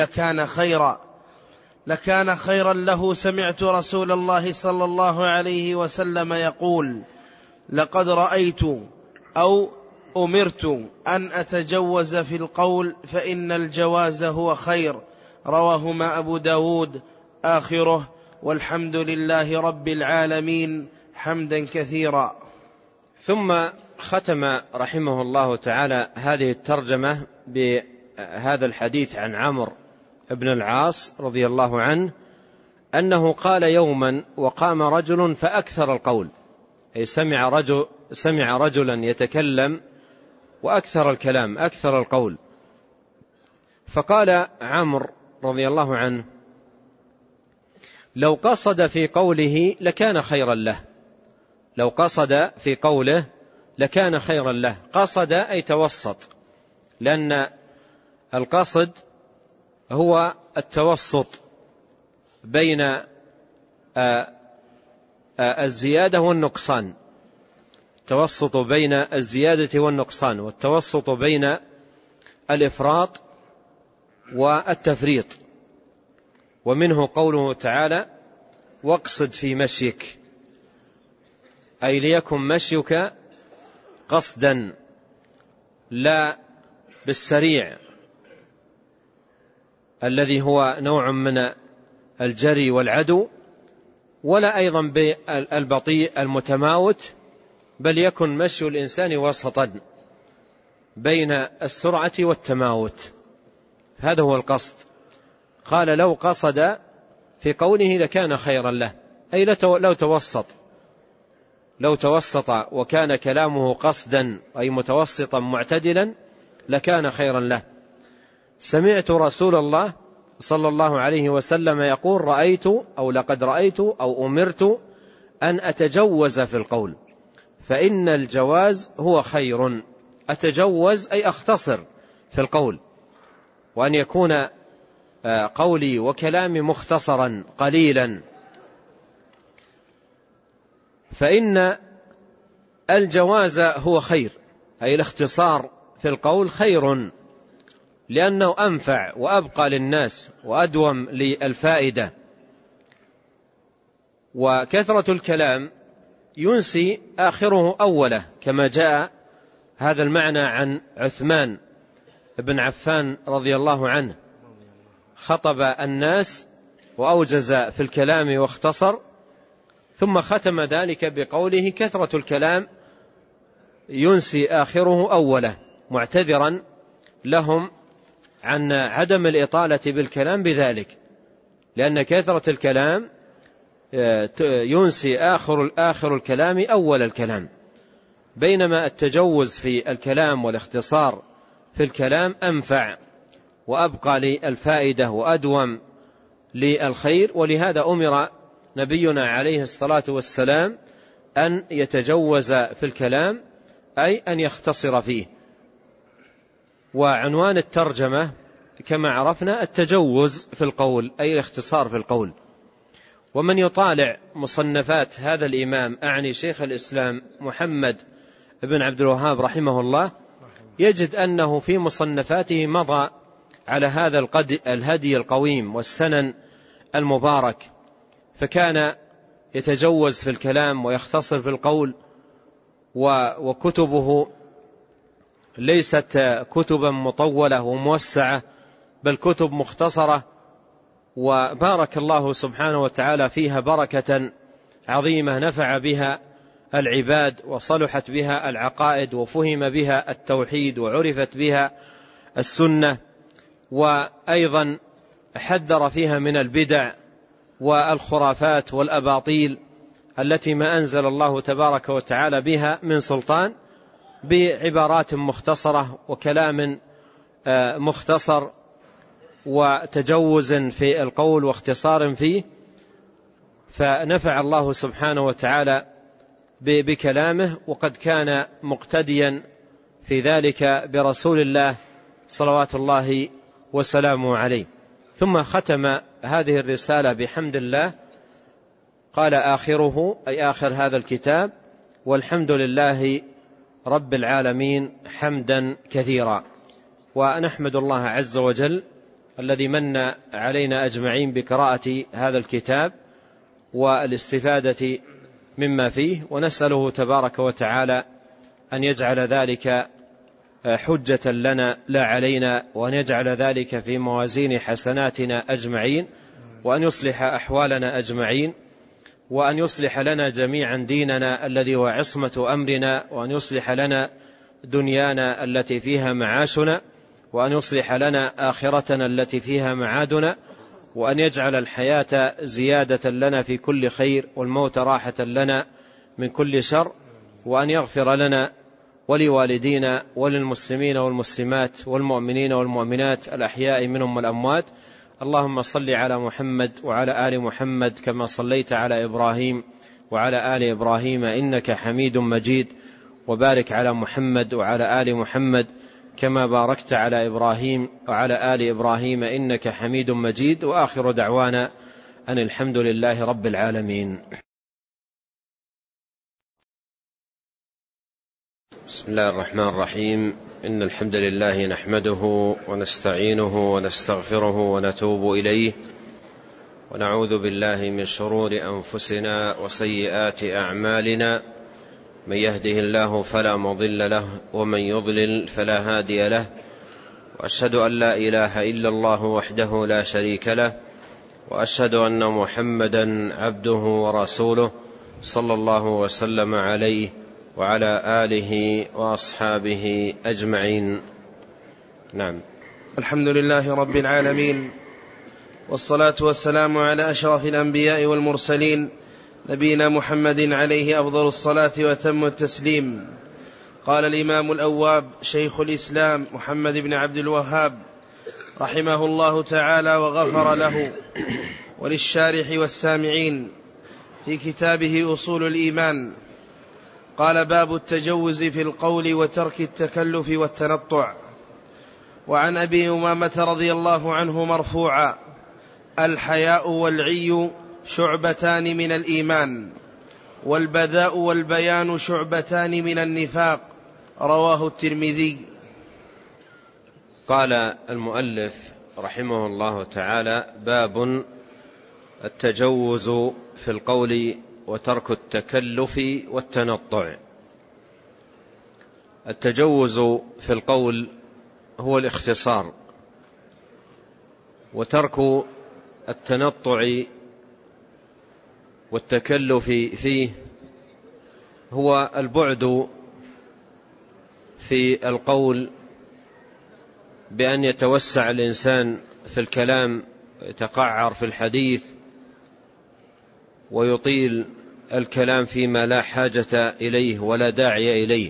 لكان خيرا له. سمعت رسول الله صلى الله عليه وسلم يقول لقد رأيت أو أمرت أن أتجوز في القول فإن الجواز هو خير. رواهما أبو داود. آخره والحمد لله رب العالمين حمدا كثيرا. ثم ختم رحمه الله تعالى هذه الترجمة بهذا الحديث عن عمرو بن العاص رضي الله عنه أنه قال يوما وقام رجل فأكثر القول، أي سمع رجلا يتكلم وأكثر الكلام، أكثر القول. فقال عمرو رضي الله عنه لو قصد في قوله لكان خيرا له، لو قصد في قوله لكان خيرا له. قصد أي توسط، لأن القصد هو التوسط بين الزيادة والنقصان، التوسط بين الزيادة والنقصان، والتوسط بين الإفراط والتفريط. ومنه قوله تعالى واقصد في مشيك، أي ليكن مشيك قصدا لا بالسريع الذي هو نوع من الجري والعدو، ولا أيضا بالبطيء المتماوت، بل يكن مشي الإنسان وسطا بين السرعة والتماوت، هذا هو القصد. قال لو قصد في قوله لكان خيرا له، أي لو توسط وكان كلامه قصدا أي متوسطا معتدلا لكان خيرا له. سمعت رسول الله صلى الله عليه وسلم يقول رأيت أو لقد رأيت أو أمرت أن أتجوز في القول فإن الجواز هو خير. أتجوز أي أختصر في القول، وأن يكون قولي وكلامي مختصرا قليلا. فإن الجواز هو خير، أي الاختصار في القول خير، لأنه أنفع وأبقى للناس وأدوم للفائدة. وكثرة الكلام ينسي آخره أوله، كما جاء هذا المعنى عن عثمان بن عفان رضي الله عنه، خطب الناس وأوجز في الكلام واختصر، ثم ختم ذلك بقوله كثرة الكلام ينسي آخره أوله، معتذرا لهم عن عدم الإطالة بالكلام بذلك، لأن كثرة الكلام ينسي آخر الكلام أول الكلام، بينما التجوز في الكلام والاختصار في الكلام أنفع وأبقى للفائدة وأدوم للخير. ولهذا أمر نبينا عليه الصلاة والسلام أن يتجوز في الكلام، أي أن يختصر فيه. وعنوان الترجمة كما عرفنا التجوز في القول، أي الاختصار في القول. ومن يطالع مصنفات هذا الإمام، أعني شيخ الإسلام محمد بن عبد الوهاب رحمه الله، يجد أنه في مصنفاته مضى على هذا الهدي القويم والسنن المبارك، فكان يتجوز في الكلام ويختصر في القول. وكتبه ليست كتبا مطولة وموسعة، بل كتب مختصرة، وبارك الله سبحانه وتعالى فيها بركة عظيمة نفع بها العباد، وصلحت بها العقائد، وفهم بها التوحيد، وعرفت بها السنة. وأيضا حذر فيها من البدع والخرافات والأباطيل التي ما أنزل الله تبارك وتعالى بها من سلطان، بعبارات مختصرة وكلام مختصر وتجوز في القول واختصار فيه. فنفع الله سبحانه وتعالى بكلامه، وقد كان مقتديا في ذلك برسول الله صلوات الله وسلامه عليه. ثم ختم هذه الرسالة بحمد الله، قال آخره، أي آخر هذا الكتاب: والحمد لله رب العالمين حمدا كثيرا. ونحمد الله عز وجل الذي من علينا أجمعين بقراءة هذا الكتاب والاستفادة مما فيه، ونسأله تبارك وتعالى أن يجعل ذلك حجة لنا لا علينا، وأن يجعل ذلك في موازين حسناتنا أجمعين، وأن يصلح أحوالنا أجمعين، وأن يصلح لنا جميعا ديننا الذي هو عصمة أمرنا، وأن يصلح لنا دنيانا التي فيها معاشنا، وأن يصلح لنا آخرتنا التي فيها معادنا، وأن يجعل الحياة زيادة لنا في كل خير، والموت راحة لنا من كل شر، وأن يغفر لنا ولوالدينا وللمسلمين والمسلمات والمؤمنين والمؤمنات الأحياء منهم والأموات. اللهم صل على محمد وعلى آل محمد كما صليت على إبراهيم وعلى آل إبراهيم إنك حميد مجيد، وبارك على محمد وعلى آل محمد كما باركت على إبراهيم وعلى آل إبراهيم إنك حميد مجيد. وآخر دعوانا أن الحمد لله رب العالمين. بسم الله الرحمن الرحيم. إن الحمد لله نحمده ونستعينه ونستغفره ونتوب إليه، ونعوذ بالله من شرور أنفسنا وسيئات أعمالنا، من يهده الله فلا مضل له، ومن يضلل فلا هادي له، وأشهد أن لا إله إلا الله وحده لا شريك له، وأشهد أن محمدا عبده ورسوله صلى الله وسلم عليه وعلى آله وأصحابه أجمعين. نعم. الحمد لله رب العالمين، والصلاة والسلام على أشرف الأنبياء والمرسلين، نبينا محمد عليه أفضل الصلاة وتم التسليم. قال الإمام الأواب شيخ الإسلام محمد بن عبد الوهاب رحمه الله تعالى وغفر له وللشارح والسامعين في كتابه أصول الإيمان، قال: باب التجوز في القول وترك التكلف والتنطع. وعن أبي أمامة رضي الله عنه مرفوعا: الحياء والعي شعبتان من الإيمان، والبذاء والبيان شعبتان من النفاق. رواه الترمذي. قال المؤلف رحمه الله تعالى: باب التجوز في القول وترك التكلف والتنطع. التجوز في القول هو الاختصار، وترك التنطع والتكلف فيه هو البعد في القول بأن يتوسع الإنسان في الكلام، يتقعر في الحديث ويطيل الكلام فيما لا حاجة إليه ولا داعي إليه.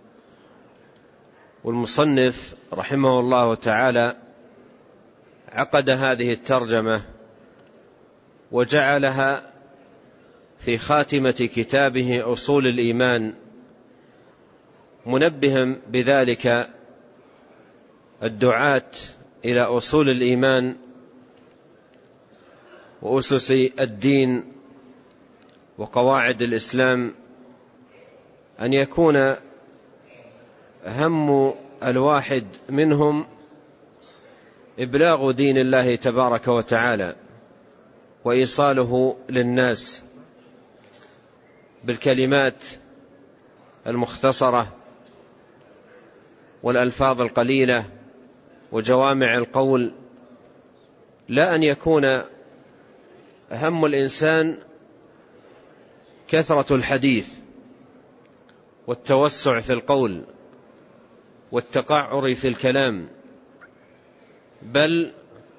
والمصنف رحمه الله تعالى عقد هذه الترجمة وجعلها في خاتمة كتابه أصول الإيمان، منبها بذلك الدعاة إلى أصول الإيمان وأسس الدين وقواعد الإسلام، أن يكون هم الواحد منهم إبلاغ دين الله تبارك وتعالى وإيصاله للناس بالكلمات المختصرة والألفاظ القليلة وجوامع القول، لا أن يكون هم الإنسان كثرة الحديث والتوسع في القول والتقعر في الكلام، بل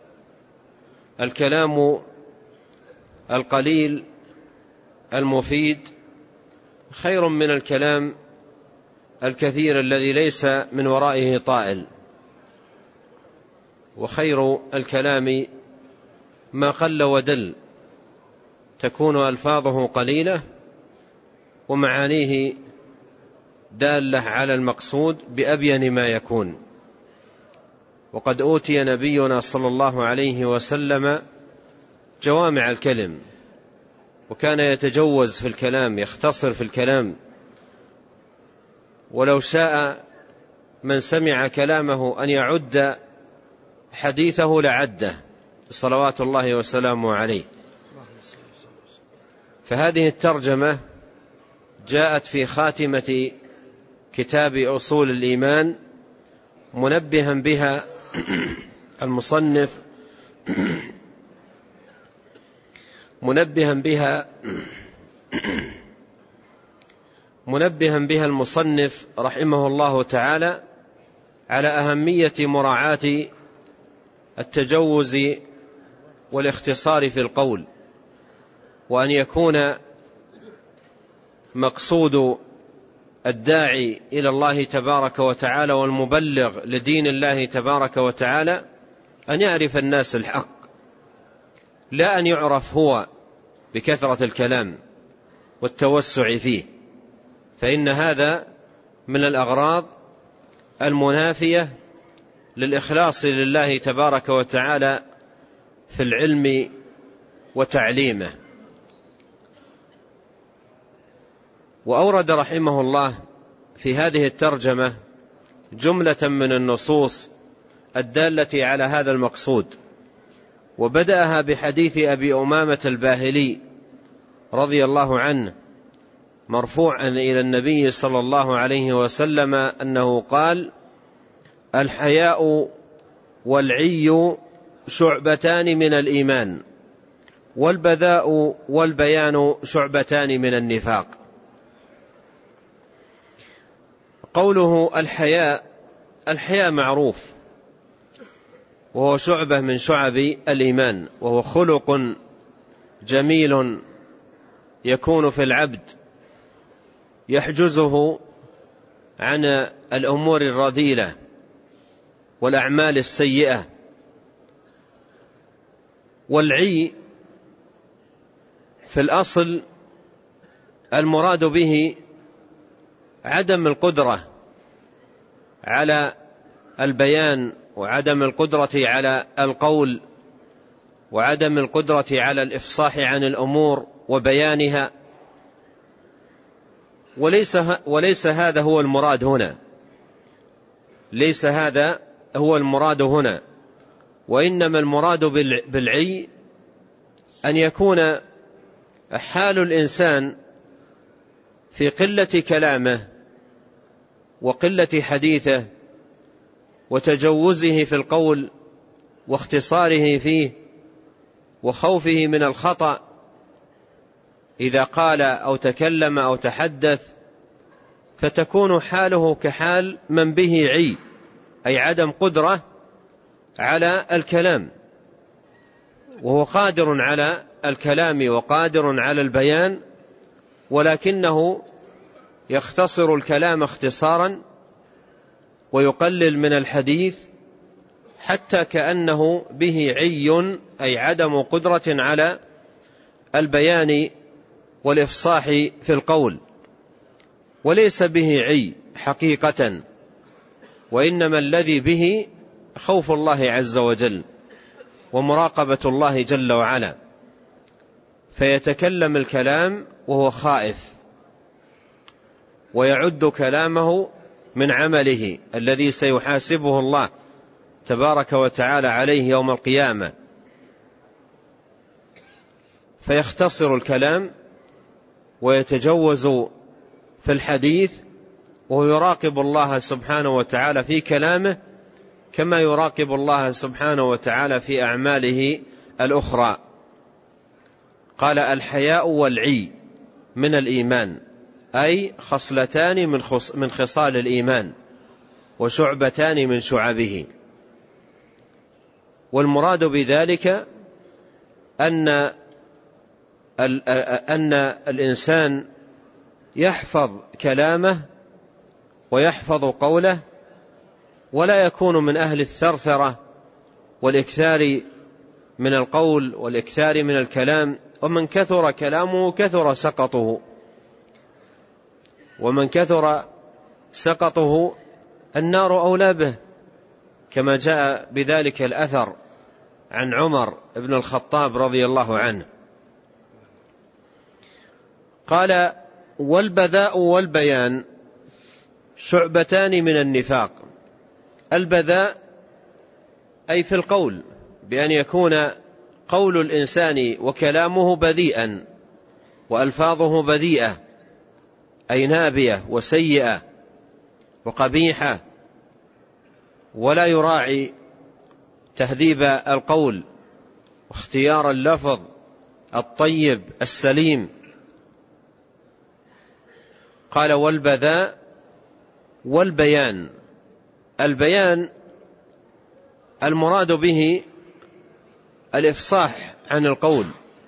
الكلام القليل المفيد خير من الكلام الكثير الذي ليس من ورائه طائل. وخير الكلام ما قل ودل، تكون ألفاظه قليلة ومعانيه دالة على المقصود بأبين ما يكون. وقد أوتي نبينا صلى الله عليه وسلم جوامع الكلم، وكان يتجوز في الكلام، يختصر في الكلام، ولو شاء من سمع كلامه أن يعد حديثه لعده صلوات الله وسلامه عليه. فهذه الترجمة جاءت في خاتمة كتاب أصول الإيمان، منبها بها المصنف المصنف رحمه الله تعالى على أهمية مراعاة التجوز والاختصار في القول، وأن يكون مقصود الداعي إلى الله تبارك وتعالى والمبلغ لدين الله تبارك وتعالى أن يعرف الناس الحق، لا أن يعرف هو بكثرة الكلام والتوسع فيه، فإن هذا من الأغراض المنافية للإخلاص لله تبارك وتعالى في العلم وتعليمه. وأورد رحمه الله في هذه الترجمة جملة من النصوص الدالة على هذا المقصود، وبدأها بحديث أبي أمامة الباهلي رضي الله عنه مرفوعا إلى النبي صلى الله عليه وسلم أنه قال: الحياء والعي شعبتان من الإيمان، والبذاء والبيان شعبتان من النفاق. قوله الحياء معروف، وهو شعبة من شعب الإيمان، وهو خلق جميل يكون في العبد يحجزه عن الأمور الرذيلة والأعمال السيئة. والعي في الأصل المراد به عدم القدرة على البيان، وعدم القدرة على القول، وعدم القدرة على الإفصاح عن الأمور وبيانها. وليس هذا هو المراد هنا، ليس هذا هو المراد هنا، وإنما المراد بالعي أن يكون حال الإنسان في قلة كلامه وقلة حديثه وتجوزه في القول واختصاره فيه وخوفه من الخطأ إذا قال أو تكلم أو تحدث، فتكون حاله كحال من به عي، أي عدم قدرة على الكلام، وهو قادر على الكلام وقادر على البيان، ولكنه يختصر الكلام اختصارا ويقلل من الحديث حتى كأنه به عي، أي عدم قدرة على البيان والإفصاح في القول، وليس به عي حقيقة، وإنما الذي به خوف الله عز وجل ومراقبة الله جل وعلا، فيتكلم الكلام وهو خائف، ويعد كلامه من عمله الذي سيحاسبه الله تبارك وتعالى عليه يوم القيامة، فيختصر الكلام ويتجوز في الحديث، وهو يراقب الله سبحانه وتعالى في كلامه كما يراقب الله سبحانه وتعالى في أعماله الأخرى. قال: الحياء والعي من الإيمان، أي خصلتان من خصال الإيمان وشعبتان من شعبه. والمراد بذلك أن الإنسان يحفظ كلامه ويحفظ قوله، ولا يكون من أهل الثرثرة والإكثار من القول والإكثار من الكلام. ومن كثر كلامه كثر سقطه، ومن كثر سقطه النار أولى به، كما جاء بذلك الأثر عن عمر بن الخطاب رضي الله عنه. قال: والبذاء والبيان شعبتان من النفاق. البذاء أي في القول، بأن يكون قول الإنسان وكلامه بذيئا وألفاظه بذيئة، أي نابية وسيئة وقبيحة، ولا يراعي تهذيب القول واختيار اللفظ الطيب السليم. قال: والبذاء والبيان. البيان المراد به الإفصاح عن القول،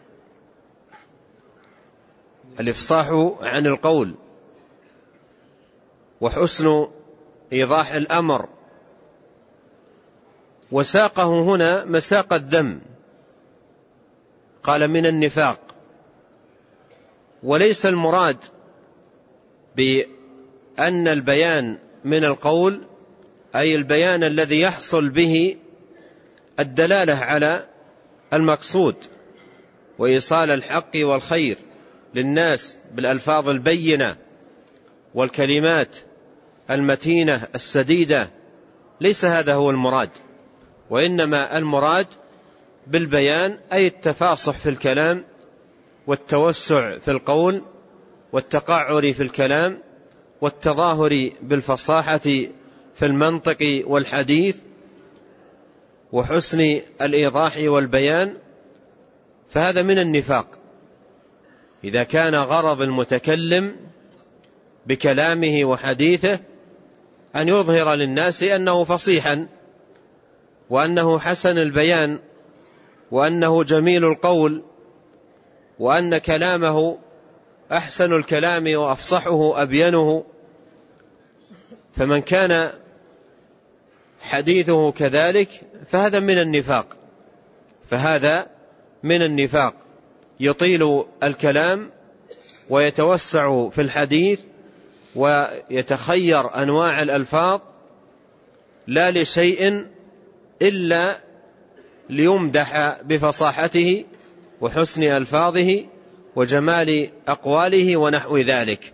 الإفصاح عن القول وحسن إيضاح الأمر. وساقه هنا مساق الذم، قال: من النفاق. وليس المراد بأن البيان من القول أي البيان الذي يحصل به الدلالة على المقصود وإيصال الحق والخير للناس بالألفاظ البينة والكلمات المتينة السديدة. ليس هذا هو المراد، وإنما المراد بالبيان أي التفاصح في الكلام والتوسع في القول والتقعر في الكلام والتظاهر بالفصاحة في المنطق والحديث وحسن الإيضاح والبيان. فهذا من النفاق إذا كان غرض المتكلم بكلامه وحديثه أن يظهر للناس أنه فصيحا وأنه حسن البيان وأنه جميل القول وأن كلامه أحسن الكلام وأفصحه أبينه. فمن كان حديثه كذلك فهذا من النفاق، فهذا من النفاق، يطيل الكلام ويتوسع في الحديث ويتخير أنواع الألفاظ لا لشيء إلا ليمدح بفصاحته وحسن ألفاظه وجمال أقواله ونحو ذلك.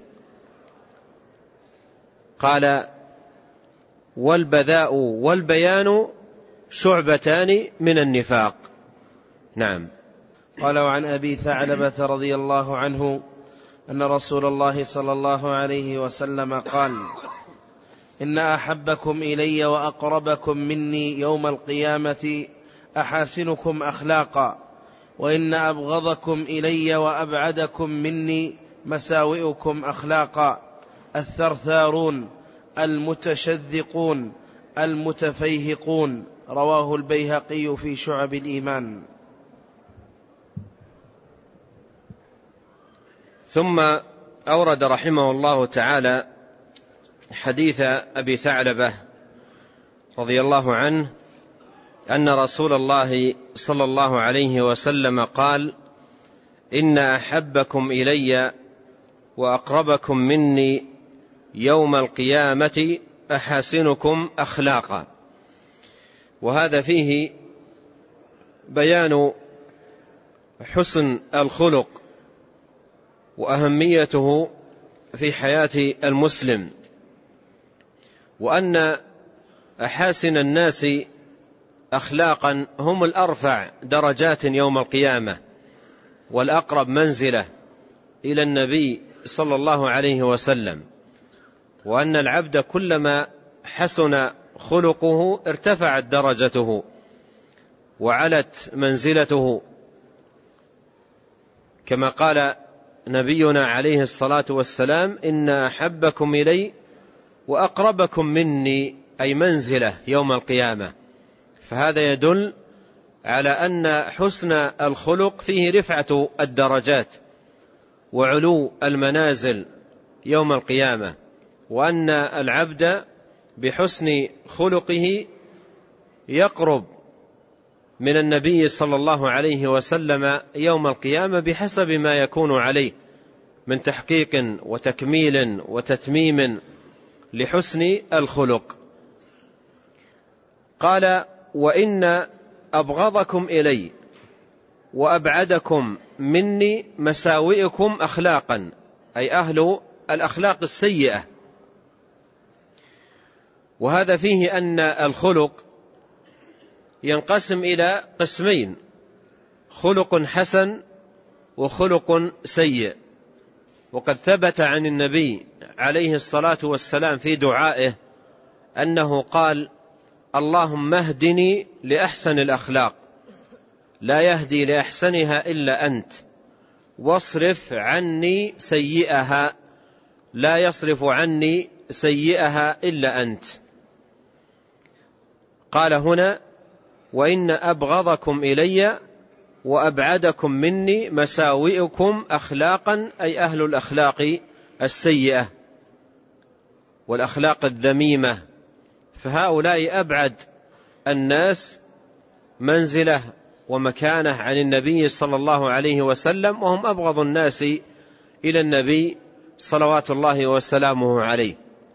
قال: والبذاء والبيان شعبتان من النفاق. نعم. قال: وعن أبي ثعلبة رضي الله عنه أن رسول الله صلى الله عليه وسلم قال: إن أحبكم إلي وأقربكم مني يوم القيامة أحاسنكم أخلاقا، وإن أبغضكم إلي وأبعدكم مني مساوئكم أخلاقا، الثرثارون المتشذقون المتفيهقون رواه البيهقي في شعب الإيمان. ثم أورد رحمه الله تعالى حديث أبي ثعلبة رضي الله عنه أن رسول الله صلى الله عليه وسلم قال: إن أحبكم إلي وأقربكم مني يوم القيامة أحاسنكم أخلاقا. وهذا فيه بيان حسن الخلق وأهميته في حياة المسلم، وأن أحاسن الناس أخلاقا هم الأرفع درجات يوم القيامة والأقرب منزلة إلى النبي صلى الله عليه وسلم، وأن العبد كلما حسن خلقه ارتفعت درجته وعلت منزلته، كما قال نبينا عليه الصلاة والسلام: إن أحبكم إلي وأقربكم مني، أي منزلة يوم القيامة. فهذا يدل على أن حسن الخلق فيه رفعة الدرجات وعلو المنازل يوم القيامة، وأن العبد بحسن خلقه يقرب من النبي صلى الله عليه وسلم يوم القيامة بحسب ما يكون عليه من تحقيق وتكميل وتتميم لحسن الخلق. قال: وإن أبغضكم إلي وأبعدكم مني مساوئكم أخلاقا، أي أهل الأخلاق السيئة. وهذا فيه أن الخلق ينقسم إلى قسمين: خلق حسن وخلق سيء. وقد ثبت عن النبي عليه الصلاة والسلام في دعائه أنه قال: اللهم اهدني لأحسن الأخلاق، لا يهدي لأحسنها إلا أنت، واصرف عني سيئها، لا يصرف عني سيئها إلا أنت. قال هنا: وإن أبغضكم إلي وأبعدكم مني مساوئكم أخلاقا، أي أهل الأخلاق السيئة والأخلاق الذميمة، فهؤلاء أبعد الناس منزلة ومكانة عن النبي صلى الله عليه وسلم، وهم أبغض الناس إلى النبي صلوات الله وسلامه عليه.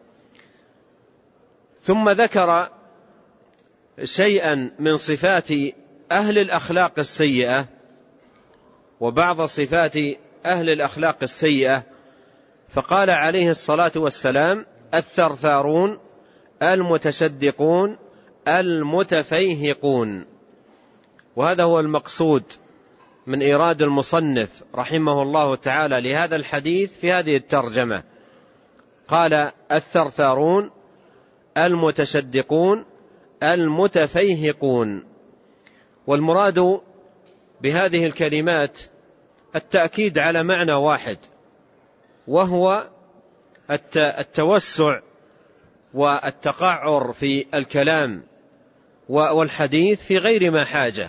ثم ذكر شيئا من صفات أهل الأخلاق السيئة وبعض صفات أهل الأخلاق السيئة، فقال عليه الصلاة والسلام: الثرثارون، المتشدقون، المتفيهقون. وهذا هو المقصود من إيراد المصنف رحمه الله تعالى لهذا الحديث في هذه الترجمة. قال: الثرثارون، المتشدقون، المتفيهقون. والمراد بهذه الكلمات التأكيد على معنى واحد، وهو التوسع والتقعر في الكلام والحديث في غير ما حاجة.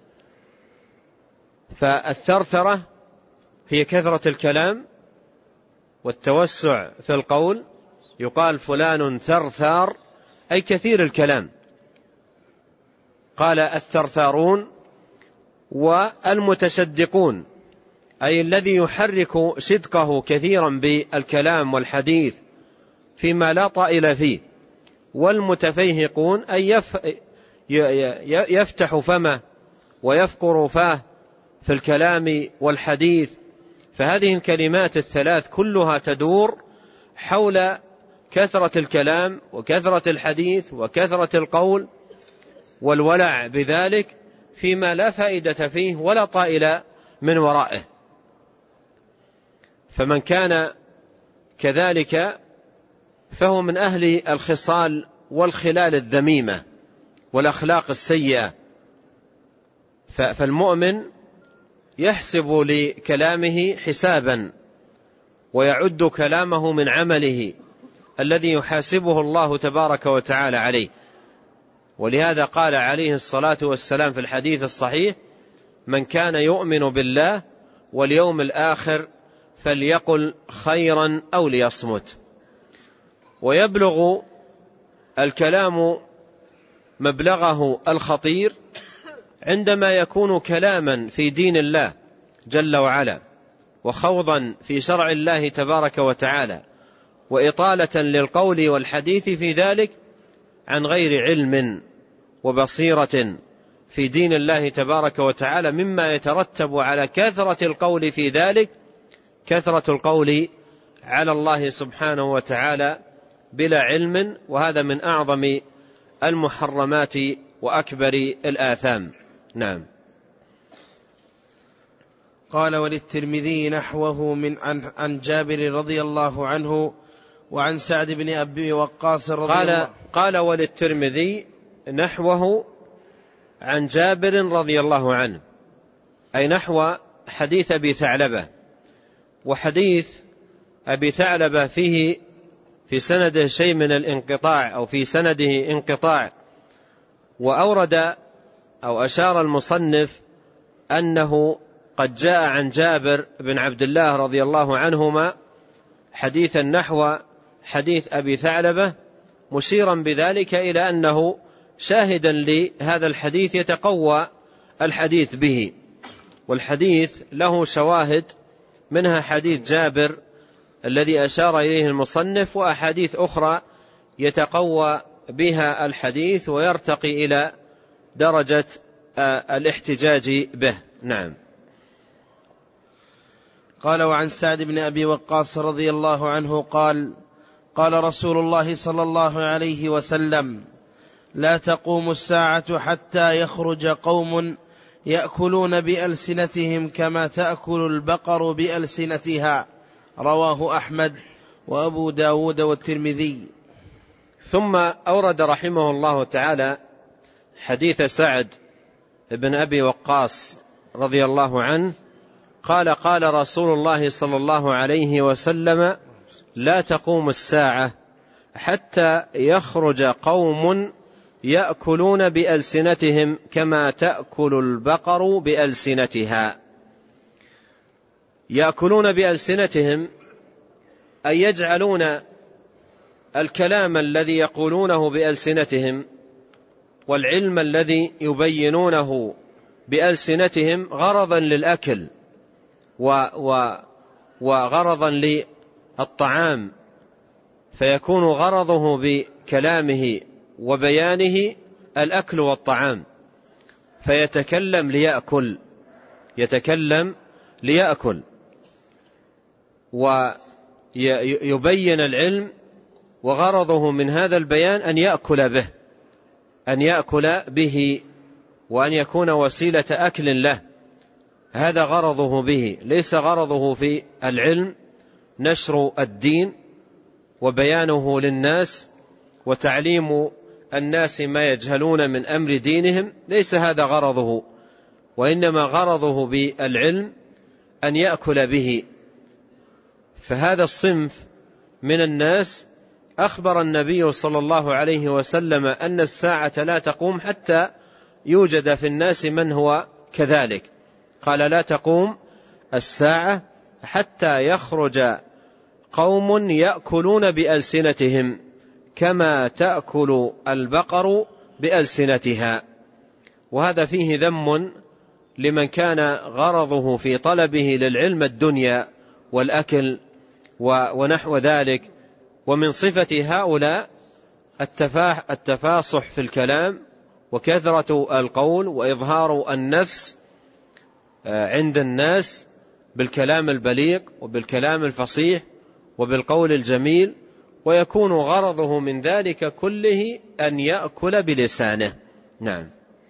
فالثرثرة هي كثرة الكلام والتوسع في القول، يقال فلان ثرثار أي كثير الكلام. قال: الثرثارون، والمتشدقون أي الذي يحرك صدقه كثيرا بالكلام والحديث فيما لا طائل فيه. والمتفيهقون أي يفتح فمه ويفقر فاه في الكلام والحديث. فهذه الكلمات الثلاث كلها تدور حول كثرة الكلام وكثرة الحديث وكثرة القول والولع بذلك فيما لا فائدة فيه ولا طائل من ورائه. فمن كان كذلك فهو من أهل الخصال والخلال الذميمة والأخلاق السيئة. فالمؤمن يحسب لكلامه حسابا ويعد كلامه من عمله الذي يحاسبه الله تبارك وتعالى عليه. ولهذا قال عليه الصلاة والسلام في الحديث الصحيح: من كان يؤمن بالله واليوم الآخر فليقل خيرا أو ليصمت. ويبلغ الكلام مبلغه الخطير عندما يكون كلاما في دين الله جل وعلا، وخوضا في شرع الله تبارك وتعالى، وإطالة للقول والحديث في ذلك عن غير علم وبصيرة في دين الله تبارك وتعالى، مما يترتب على كثرة القول في ذلك كثرة القول على الله سبحانه وتعالى بلا علم، وهذا من أعظم المحرمات وأكبر الآثام. نعم. قال: وللترمذي نحوه عن جابر رضي الله عنه وعن سعد بن أبي وقاص رضي الله. قال: وللترمذي نحوه عن جابر رضي الله عنه، أي نحو حديث أبي ثعلبة. وحديث أبي ثعلبة فيه في سنده شيء من الانقطاع، أو في سنده انقطاع، وأورد أو أشار المصنف أنه قد جاء عن جابر بن عبد الله رضي الله عنهما حديثا نحو حديث أبي ثعلبة، مشيرا بذلك إلى أنه شاهدا لهذا الحديث يتقوى الحديث به. والحديث له شواهد، منها حديث جابر الذي أشار إليه المصنف، وأحاديث أخرى يتقوى بها الحديث ويرتقي إلى درجة الاحتجاج به. نعم. قال: وعن سعد بن أبي وقاص رضي الله عنه قال: قال رسول الله صلى الله عليه وسلم: لا تقوم الساعة حتى يخرج قوم يأكلون بألسنتهم كما تأكل البقر بألسنتها. رواه أحمد وأبو داود والترمذي. ثم أورد رحمه الله تعالى حديث سعد بن أبي وقاص رضي الله عنه قال: قال رسول الله صلى الله عليه وسلم: لا تقوم الساعة حتى يخرج قوم يأكلون بألسنتهم كما تأكل البقر بألسنتها. يأكلون بألسنتهم أي يجعلون الكلام الذي يقولونه بألسنتهم والعلم الذي يبينونه بألسنتهم غرضا للأكل وغرضا للطعام، فيكون غرضه بكلامه وبيانه الأكل والطعام، فيتكلم ليأكل ويبين العلم، وغرضه من هذا البيان أن يأكل به وأن يكون وسيلة أكل له. هذا غرضه به، ليس غرضه في العلم نشر الدين وبيانه للناس وتعليم الناس ما يجهلون من أمر دينهم، ليس هذا غرضه، وإنما غرضه بالعلم أن يأكل به. فهذا الصنف من الناس أخبر النبي صلى الله عليه وسلم أن الساعة لا تقوم حتى يوجد في الناس من هو كذلك. قال: لا تقوم الساعة حتى يخرج قوم يأكلون بألسنتهم كما تأكل البقر بألسنتها. وهذا فيه ذم لمن كان غرضه في طلبه للعلم الدنيا والأكل ونحو ذلك. ومن صفة هؤلاء التفاصح في الكلام وكثرة القول وإظهار النفس عند الناس بالكلام البليغ وبالكلام الفصيح وبالقول الجميل، ويكون غرضه من ذلك كله أن يأكل بلسانه. نعم.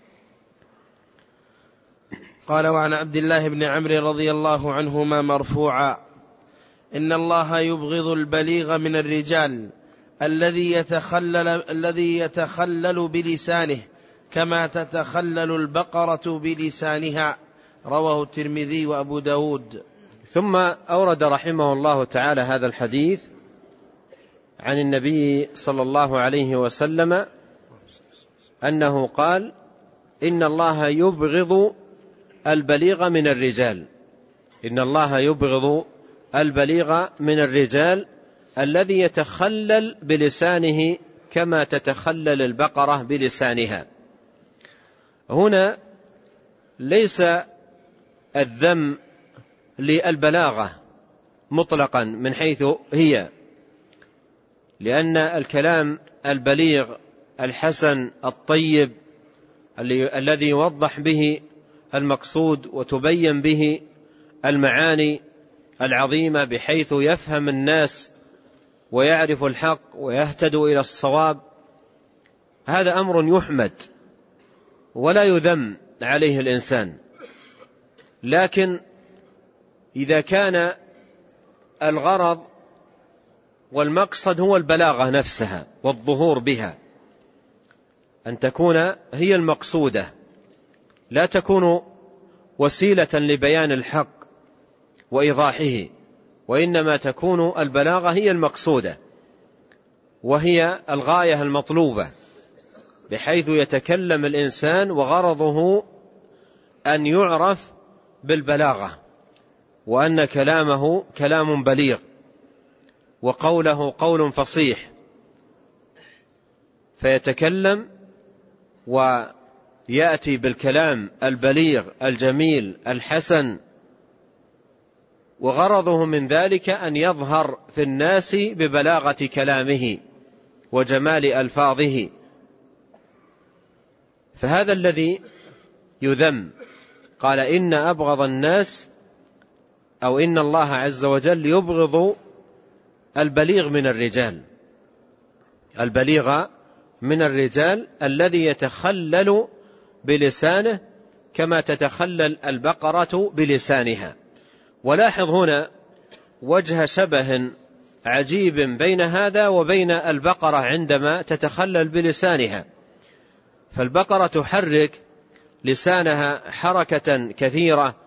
قال: وعن عبد الله بن عمرو رضي الله عنهما مرفوعا: إن الله يبغض البليغ من الرجال الذي يتخلل بلسانه كما تتخلل البقرة بلسانها. رواه الترمذي وأبو داود. ثم أورد رحمه الله تعالى هذا الحديث عن النبي صلى الله عليه وسلم أنه قال إن الله يبغض البليغ من الرجال، إن الله يبغض البليغ من الرجال الذي يتخلل بلسانه كما تتخلل البقرة بلسانها. هنا ليس الذم للبلاغة مطلقا من حيث هي، لأن الكلام البليغ الحسن الطيب الذي يوضح به المقصود وتبين به المعاني العظيمة بحيث يفهم الناس ويعرف الحق ويهتد إلى الصواب، هذا أمر يحمد ولا يذم عليه الإنسان. لكن إذا كان الغرض والمقصد هو البلاغة نفسها والظهور بها، أن تكون هي المقصودة، لا تكون وسيلة لبيان الحق وإيضاحه، وإنما تكون البلاغة هي المقصودة وهي الغاية المطلوبة، بحيث يتكلم الإنسان وغرضه أن يعرف بالبلاغة، وأن كلامه كلام بليغ وقوله قول فصيح، فيتكلم ويأتي بالكلام البليغ الجميل الحسن، وغرضه من ذلك أن يظهر في الناس ببلاغة كلامه وجمال ألفاظه. فهذا الذي يذم. قال إن أبغض الناس، أو إن الله عز وجل يبغض البليغ من الرجال، البليغ من الرجال الذي يتخلل بلسانه كما تتخلل البقرة بلسانها. ولاحظ هنا وجه شبه عجيب بين هذا وبين البقرة عندما تتخلل بلسانها. فالبقرة تحرك لسانها حركة كثيرة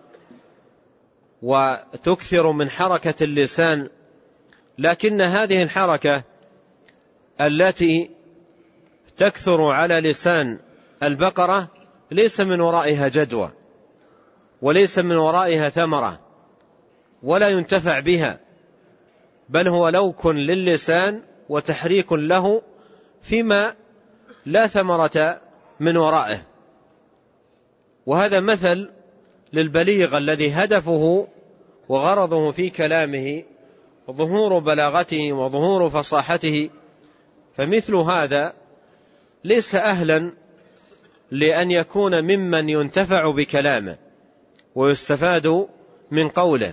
وتكثر من حركة اللسان، لكن هذه الحركة التي تكثر على لسان البقرة ليس من ورائها جدوى، وليس من ورائها ثمرة، ولا ينتفع بها، بل هو لوك للسان وتحريك له فيما لا ثمرة من ورائه. وهذا مثل للبليغ الذي هدفه وغرضه في كلامه ظهور بلاغته وظهور فصاحته، فمثل هذا ليس أهلا لأن يكون ممن ينتفع بكلامه ويستفاد من قوله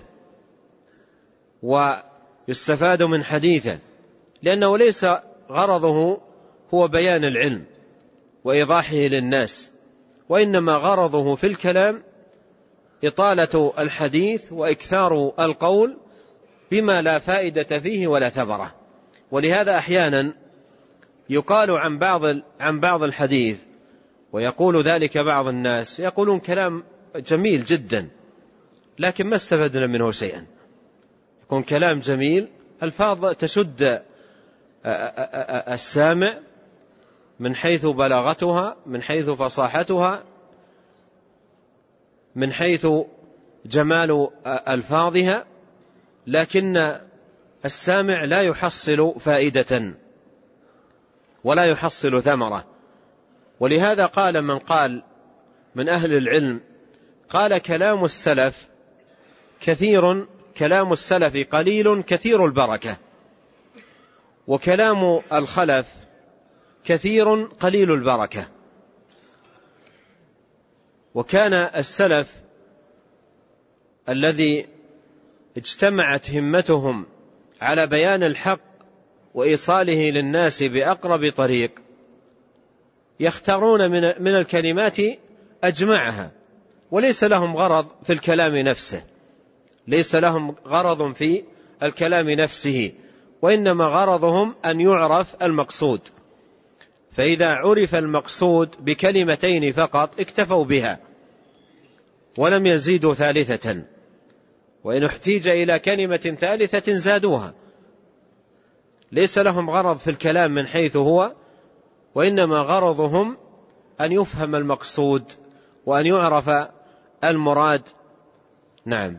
ويستفاد من حديثه، لأنه ليس غرضه هو بيان العلم وإيضاحه للناس، وإنما غرضه في الكلام إطالة الحديث وإكثار القول بما لا فائدة فيه ولا ثمرة. ولهذا أحيانا يقال عن بعض الحديث، ويقول ذلك بعض الناس، يقولون كلام جميل جدا لكن ما استفدنا منه شيئا. يكون كلام جميل، الفاظ تشد السامع من حيث بلاغتها، من حيث فصاحتها، من حيث جمال ألفاظها، لكن السامع لا يحصل فائدة ولا يحصل ثمرة. ولهذا قال من قال من أهل العلم، قال كلام السلف كثير، كلام السلف قليل كثير البركة، وكلام الخلف كثير قليل البركة. وكان السلف الذي اجتمعت همتهم على بيان الحق وإيصاله للناس بأقرب طريق يختارون من الكلمات أجمعها، وليس لهم غرض في الكلام نفسه، ليس لهم غرض في الكلام نفسه، وإنما غرضهم أن يعرف المقصود. فإذا عرف المقصود بكلمتين فقط اكتفوا بها ولم يزيدوا ثالثة، وإن احتيج إلى كلمة ثالثة زادوها. ليس لهم غرض في الكلام من حيث هو، وإنما غرضهم أن يفهم المقصود وأن يعرف المراد. نعم.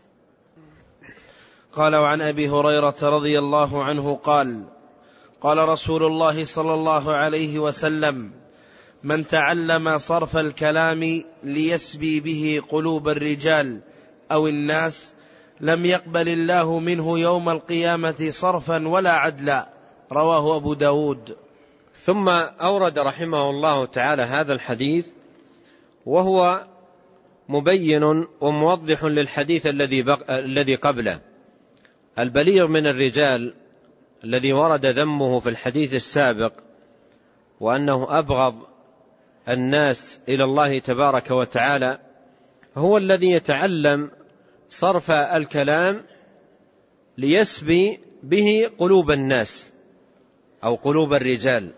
قال: وعن أبي هريرة رضي الله عنه قال: قال رسول الله صلى الله عليه وسلم: من تعلم صرف الكلام ليسبي به قلوب الرجال أو الناس لم يقبل الله منه يوم القيامة صرفا ولا عدلا. رواه أبو داود. ثم أورد رحمه الله تعالى هذا الحديث وهو مبين وموضح للحديث الذي قبله. البليغ من الرجال الذي ورد ذمه في الحديث السابق وأنه أبغض الناس إلى الله تبارك وتعالى هو الذي يتعلم صرف الكلام ليسبي به قلوب الناس أو قلوب الرجال.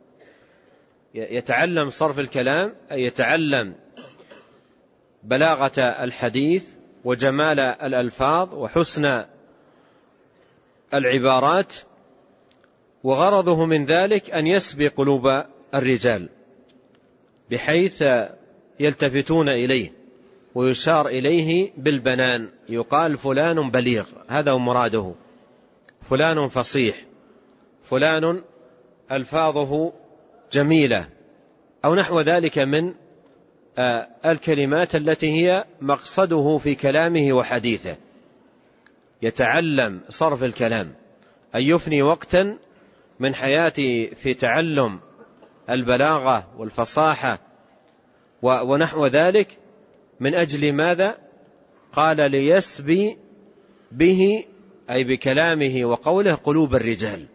يتعلم صرف الكلام أي يتعلم بلاغة الحديث وجمال الألفاظ وحسن العبارات، وغرضه من ذلك أن يسبي قلوب الرجال بحيث يلتفتون إليه ويشار إليه بالبنان، يقال فلان بليغ، هذا مراده، فلان فصيح، فلان ألفاظه جميلة، أو نحو ذلك من الكلمات التي هي مقصده في كلامه وحديثه. يتعلم صرف الكلام أن يفني وقتا من حياته في تعلم البلاغة والفصاحة ونحو ذلك. من أجل ماذا؟ قال: ليسبي به أي بكلامه وقوله قلوب الرجال،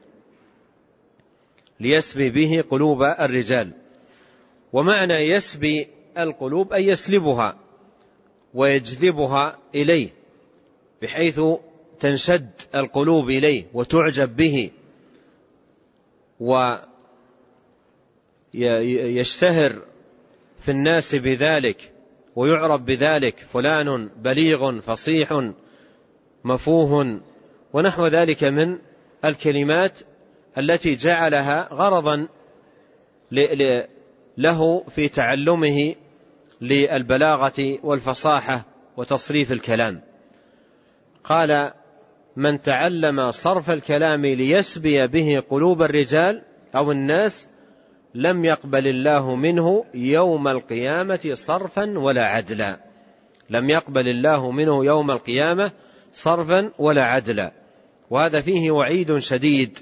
ليسبي به قلوب الرجال. ومعنى يسبي القلوب أي يسلبها ويجذبها إليه بحيث تنشد القلوب إليه وتعجب به ويشتهر في الناس بذلك ويعرب بذلك، فلان بليغ فصيح مفوه ونحو ذلك من الكلمات التي جعلها غرضا له في تعلمه للبلاغة والفصاحة وتصريف الكلام. قال: من تعلم صرف الكلام ليسبي به قلوب الرجال أو الناس لم يقبل الله منه يوم القيامة صرفا ولا عدلا. لم يقبل الله منه يوم القيامة صرفا ولا عدلا. وهذا فيه وعيد شديد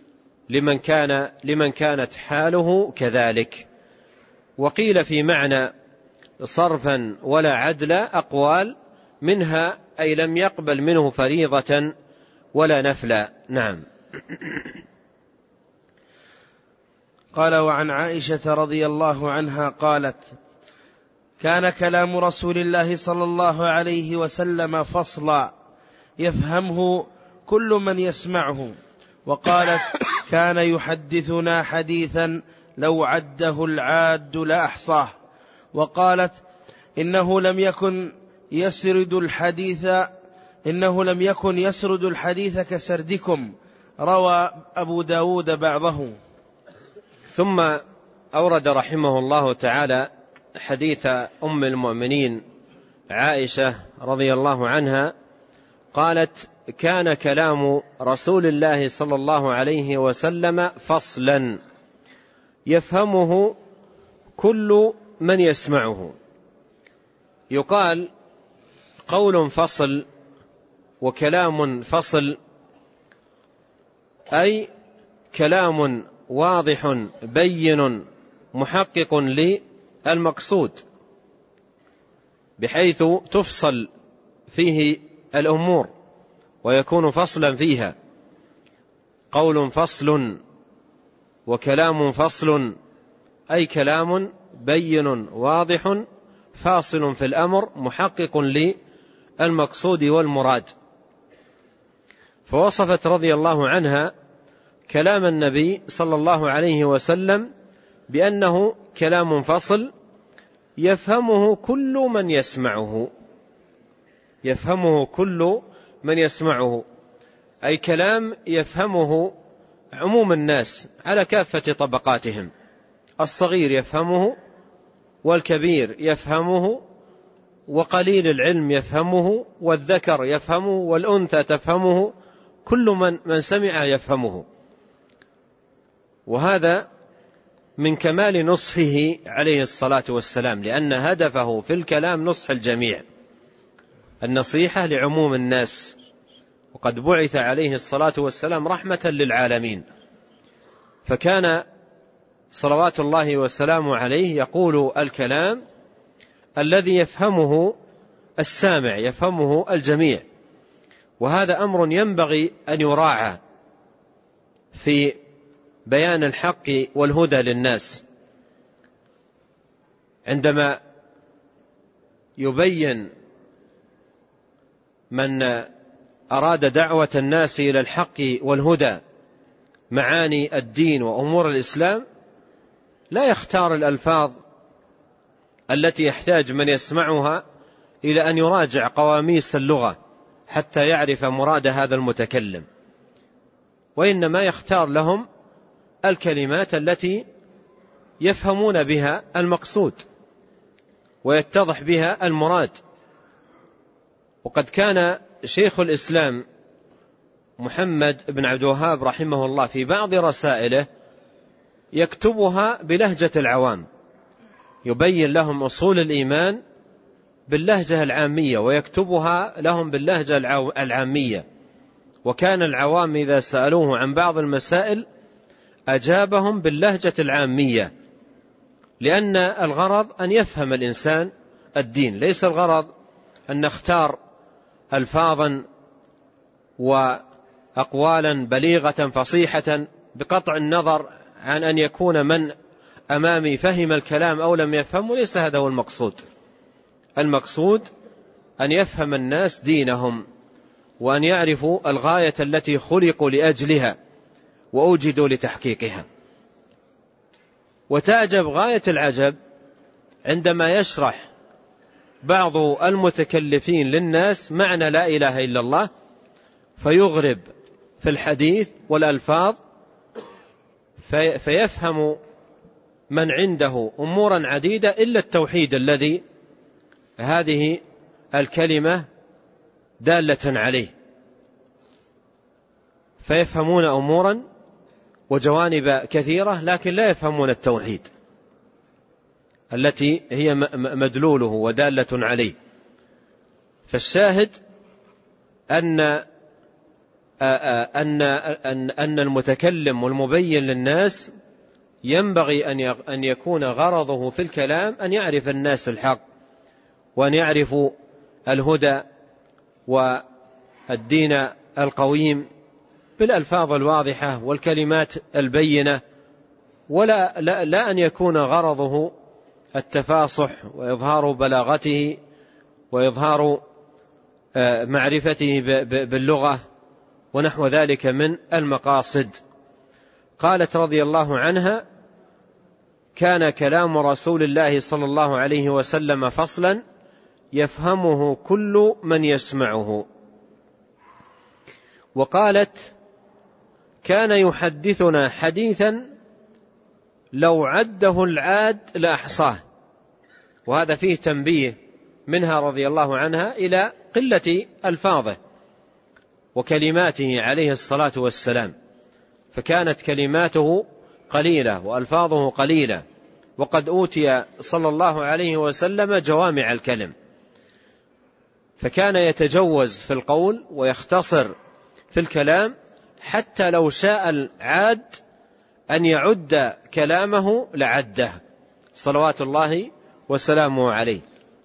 لمن كانت حاله كذلك. وقيل في معنى صرفا ولا عدلا أقوال، منها أي لم يقبل منه فريضة ولا نفلا. نعم. قال: وعن عائشة رضي الله عنها قالت: كان كلام رسول الله صلى الله عليه وسلم فصلا يفهمه كل من يسمعه. وقالت: كان يحدثنا حديثا لو عده العاد لأحصاه. وقالت: إنه لم يكن يسرد الحديث كسردكم. روى أبو داود بعضه. ثم أورد رحمه الله تعالى حديث أم المؤمنين عائشة رضي الله عنها قالت: كان كلام رسول الله صلى الله عليه وسلم فصلا يفهمه كل من يسمعه. يقال قول فصل وكلام فصل أي كلام واضح بين محقق للمقصود بحيث تفصل فيه الأمور ويكون فصلا فيها. قول فصل وكلام فصل أي كلام بين واضح فاصل في الأمر محقق للمقصود والمراد. فوصفت رضي الله عنها كلام النبي صلى الله عليه وسلم بأنه كلام فصل يفهمه كل من يسمعه. يفهمه كل من يسمعه أي كلام يفهمه عموم الناس على كافة طبقاتهم، الصغير يفهمه والكبير يفهمه وقليل العلم يفهمه والذكر يفهمه والأنثى تفهمه، كل من سمع يفهمه. وهذا من كمال نصحه عليه الصلاة والسلام، لأن هدفه في الكلام نصح الجميع، النصيحة لعموم الناس، وقد بعث عليه الصلاة والسلام رحمة للعالمين. فكان صلوات الله وسلامه عليه يقول الكلام الذي يفهمه السامع، يفهمه الجميع. وهذا أمر ينبغي أن يراعى في بيان الحق والهدى للناس. عندما يبين من أراد دعوة الناس إلى الحق والهدى معاني الدين وأمور الإسلام، لا يختار الألفاظ التي يحتاج من يسمعها إلى أن يراجع قواميس اللغة حتى يعرف مراد هذا المتكلم، وإنما يختار لهم الكلمات التي يفهمون بها المقصود ويتضح بها المراد. وقد كان شيخ الإسلام محمد بن عبد الوهاب رحمه الله في بعض رسائله يكتبها بلهجة العوام، يبين لهم أصول الإيمان باللهجة العامية ويكتبها لهم باللهجة العامية. وكان العوام إذا سألوه عن بعض المسائل أجابهم باللهجة العامية، لأن الغرض أن يفهم الإنسان الدين، ليس الغرض أن نختار ألفاظا وأقوالا بليغة فصيحة بقطع النظر عن أن يكون من أمامي فهم الكلام أو لم يفهمه. ليس هذا هو المقصود. المقصود أن يفهم الناس دينهم وأن يعرفوا الغاية التي خلقوا لأجلها وأوجدوا لتحقيقها. وتعجب غاية العجب عندما يشرح بعض المتكلفين للناس معنى لا إله إلا الله، فيغرب في الحديث والألفاظ، فيفهم من عنده أمورا عديدة إلا التوحيد الذي هذه الكلمة دالة عليه، فيفهمون أمورا وجوانب كثيرة لكن لا يفهمون التوحيد التي هي مدلوله ودالة عليه. فالشاهد أن المتكلم والمبين للناس ينبغي أن يكون غرضه في الكلام أن يعرف الناس الحق وأن يعرفوا الهدى والدين القويم بالألفاظ الواضحة والكلمات البينة، لا أن يكون غرضه التفاصح وإظهار بلاغته وإظهار معرفته باللغة ونحو ذلك من المقاصد. قالت رضي الله عنها: كان كلام رسول الله صلى الله عليه وسلم فصلا يفهمه كل من يسمعه. وقالت: كان يحدثنا حديثا لو عده العاد لأحصاه. وهذا فيه تنبيه منها رضي الله عنها إلى قلة ألفاظه وكلماته عليه الصلاة والسلام، فكانت كلماته قليلة وألفاظه قليلة، وقد أوتي صلى الله عليه وسلم جوامع الكلم، فكان يتجوز في القول ويختصر في الكلام، حتى لو شاء العاد أن يعد كلامه لعده صلوات الله وسلامه عليه.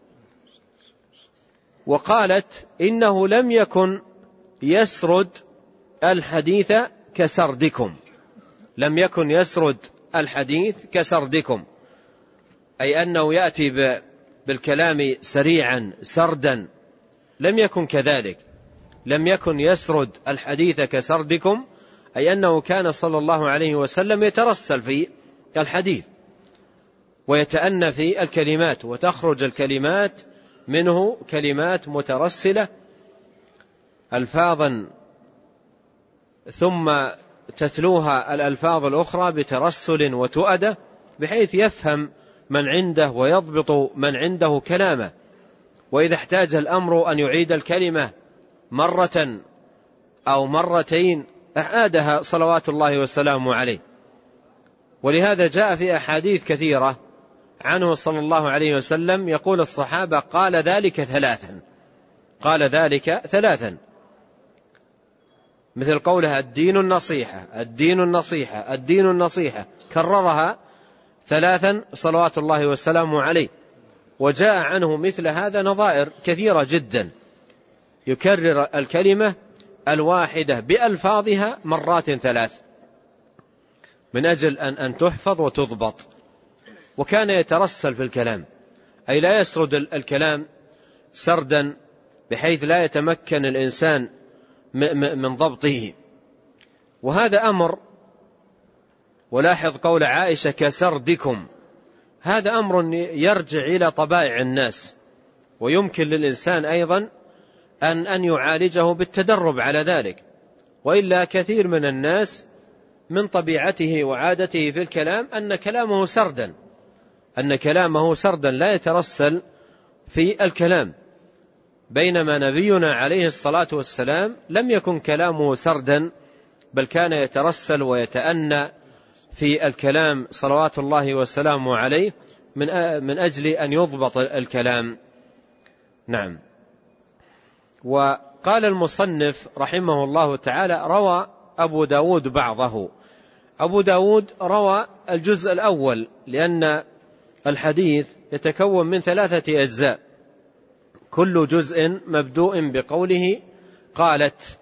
وقالت: إنه لم يكن يسرد الحديث كسردكم. لم يكن يسرد الحديث كسردكم، أي أنه يأتي بالكلام سريعا سردا، لم يكن كذلك. لم يكن يسرد الحديث كسردكم، أي أنه كان صلى الله عليه وسلم يترسل في الحديث ويتأنى في الكلمات، وتخرج الكلمات منه كلمات مترسلة ألفاظا، ثم تتلوها الألفاظ الأخرى بترسل وتؤدة، بحيث يفهم من عنده ويضبط من عنده كلامه، وإذا احتاج الأمر أن يعيد الكلمة مرة أو مرتين أعادها صلوات الله وسلامه عليه. ولهذا جاء في أحاديث كثيرة عنه صلى الله عليه وسلم يقول الصحابة قال ذلك ثلاثا، مثل قولها الدين النصيحة الدين النصيحة الدين النصيحة، كررها ثلاثا صلوات الله وسلامه عليه. وجاء عنه مثل هذا نظائر كثيرة جدا، يكرر الكلمة الواحدة بألفاظها مرات ثلاث من أجل أن تحفظ وتضبط. وكان يترسل في الكلام، أي لا يسرد الكلام سردا بحيث لا يتمكن الإنسان من ضبطه. وهذا أمر، ولاحظ قول عائشة كسردكم، هذا أمر يرجع إلى طبائع الناس، ويمكن للإنسان أيضا أن يعالجه بالتدرب على ذلك. وإلا كثير من الناس من طبيعته وعادته في الكلام أن كلامه سردا لا يترسل في الكلام، بينما نبينا عليه الصلاة والسلام لم يكن كلامه سردا، بل كان يترسل ويتأنى في الكلام صلوات الله وسلامه عليه من أجل أن يضبط الكلام. نعم. وقال المصنف رحمه الله تعالى روى أبو داود بعضه. أبو داود روى الجزء الأول، لأن الحديث يتكون من 3 أجزاء، كل جزء مبدوء بقوله قالت،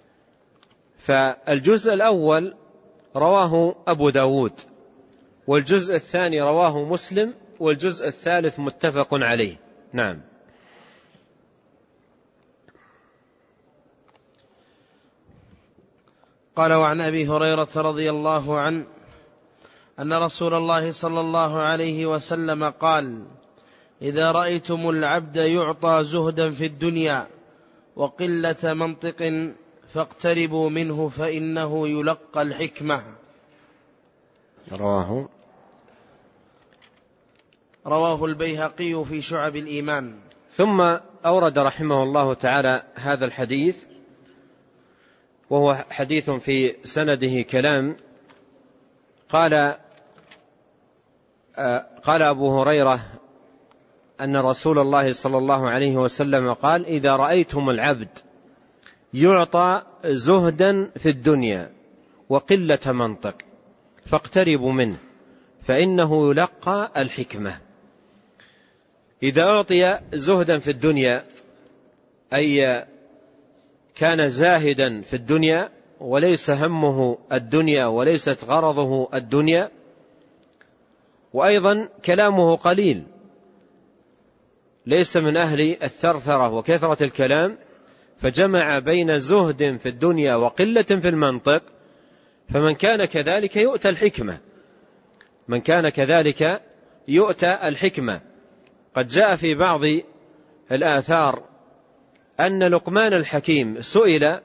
فالجزء الأول رواه أبو داود، والجزء الثاني رواه مسلم، والجزء الثالث متفق عليه. نعم. قال وعن أبي هريرة رضي الله عنه أن رسول الله صلى الله عليه وسلم قال: إذا رأيتم العبد يعطى زهدا في الدنيا وقلة منطق فاقتربوا منه فإنه يلقى الحكمة. رواه البيهقي في شعب الإيمان. ثم أورد رحمه الله تعالى هذا الحديث، وهو حديث في سنده كلام. قال أبو هريرة أن رسول الله صلى الله عليه وسلم قال: إذا رأيتم العبد يعطى زهدا في الدنيا وقلة منطق فاقتربوا منه فإنه يلقى الحكمة. إذا أعطي زهدا في الدنيا، أي كان زاهدا في الدنيا وليس همه الدنيا وليست غرضه الدنيا، وأيضا كلامه قليل، ليس من أهل الثرثرة وكثرة الكلام، فجمع بين زهد في الدنيا وقلة في المنطق، فمن كان كذلك يؤتى الحكمة، من كان كذلك يؤتى الحكمة. قد جاء في بعض الآثار أن لقمان الحكيم سئل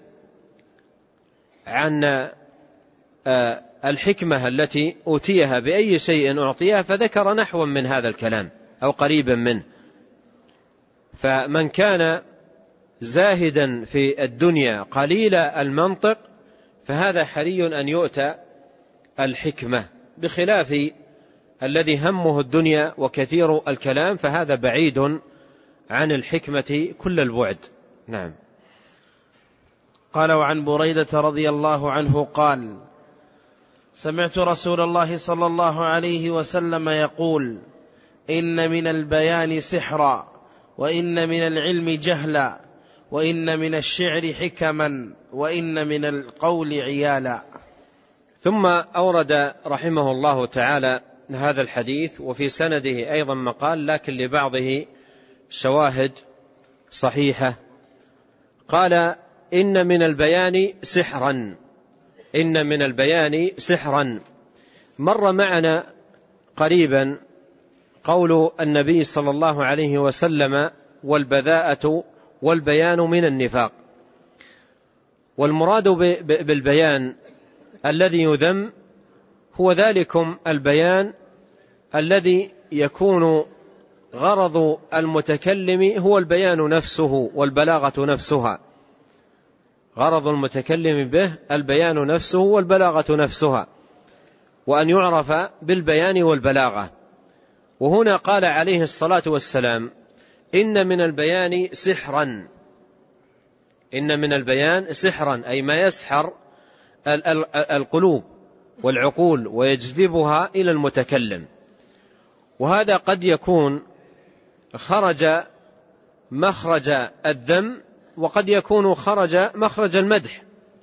عن الحكمة التي أوتيها بأي شيء أعطيها، فذكر نحوا من هذا الكلام أو قريبا منه. فمن كان زاهدا في الدنيا قليل المنطق فهذا حري أن يؤتى الحكمة، بخلاف الذي همه الدنيا وكثير الكلام، فهذا بعيد عن الحكمة كل البعد. نعم. قال وعن بريدة رضي الله عنه قال: سمعت رسول الله صلى الله عليه وسلم يقول: إن من البيان سحرا، وإن من العلم جهلا، وإن من الشعر حكما، وإن من القول عيالا. ثم أورد رحمه الله تعالى هذا الحديث، وفي سنده أيضا مقال، لكن لبعضه شواهد صحيحة. قال: إن من البيان سحرا، إن من البيان سحرا. مر معنا قريبا قول النبي صلى الله عليه وسلم: والبذاءة والبيان من النفاق. والمراد بالبيان الذي يذم هو ذلكم البيان الذي يكون غرض المتكلم هو البيان نفسه والبلاغة نفسها. غرض المتكلم به البيان نفسه والبلاغة نفسها، وأن يعرف بالبيان والبلاغة. وهنا قال عليه الصلاة والسلام: إن من البيان سحرا. إن من البيان سحرا، أي ما يسحر القلوب والعقول ويجذبها إلى المتكلم. وهذا قد يكون خرج مخرج الذم، وقد يكون خرج مخرج المدح،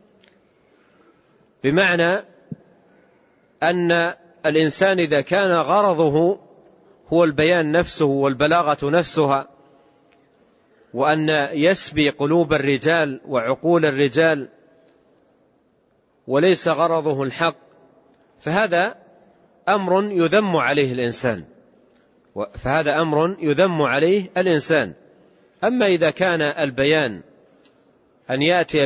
بمعنى أن الإنسان إذا كان غرضه هو البيان نفسه والبلاغة نفسها، وأن يسبي قلوب الرجال وعقول الرجال وليس غرضه الحق، فهذا أمر يذم عليه الإنسان، فهذا أمر يذم عليه الإنسان. أما إذا كان البيان أن يأتي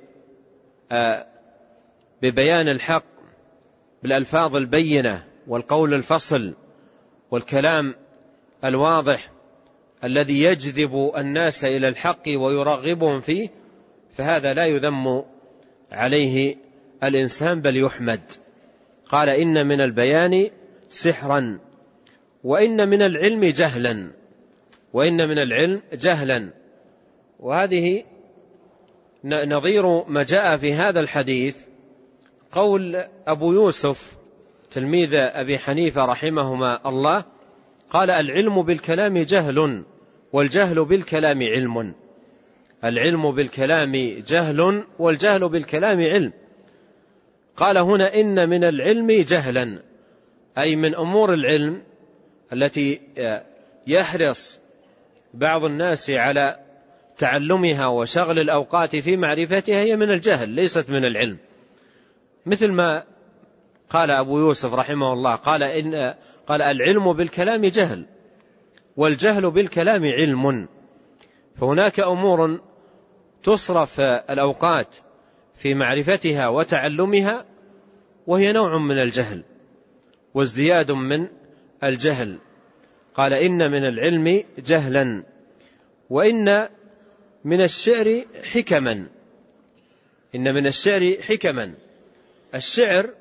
ببيان الحق بالألفاظ البينة والقول الفصل والكلام الواضح الذي يجذب الناس إلى الحق ويرغبهم فيه، فهذا لا يذم عليه الإنسان بل يحمد. قال: إن من البيان سحرا، وإن من العلم جهلا. وإن من العلم جهلا، وهذه نظير ما جاء في هذا الحديث قول أبو يوسف تلميذ أبي حنيفة رحمهما الله، قال: العلم بالكلام جهل، والجهل بالكلام علم. العلم بالكلام جهل، والجهل بالكلام علم. قال هنا: إن من العلم جهلا، أي من أمور العلم التي يحرص بعض الناس على تعلمها وشغل الأوقات في معرفتها، هي من الجهل ليست من العلم. مثل ما قال أبو يوسف رحمه الله، قال العلم بالكلام جهل، والجهل بالكلام علم. فهناك أمور تصرف الأوقات في معرفتها وتعلمها وهي نوع من الجهل وازدياد من الجهل. قال: إن من العلم جهلا، وإن من الشعر حكما. إن من الشعر حكما. الشعر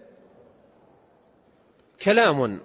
كلام،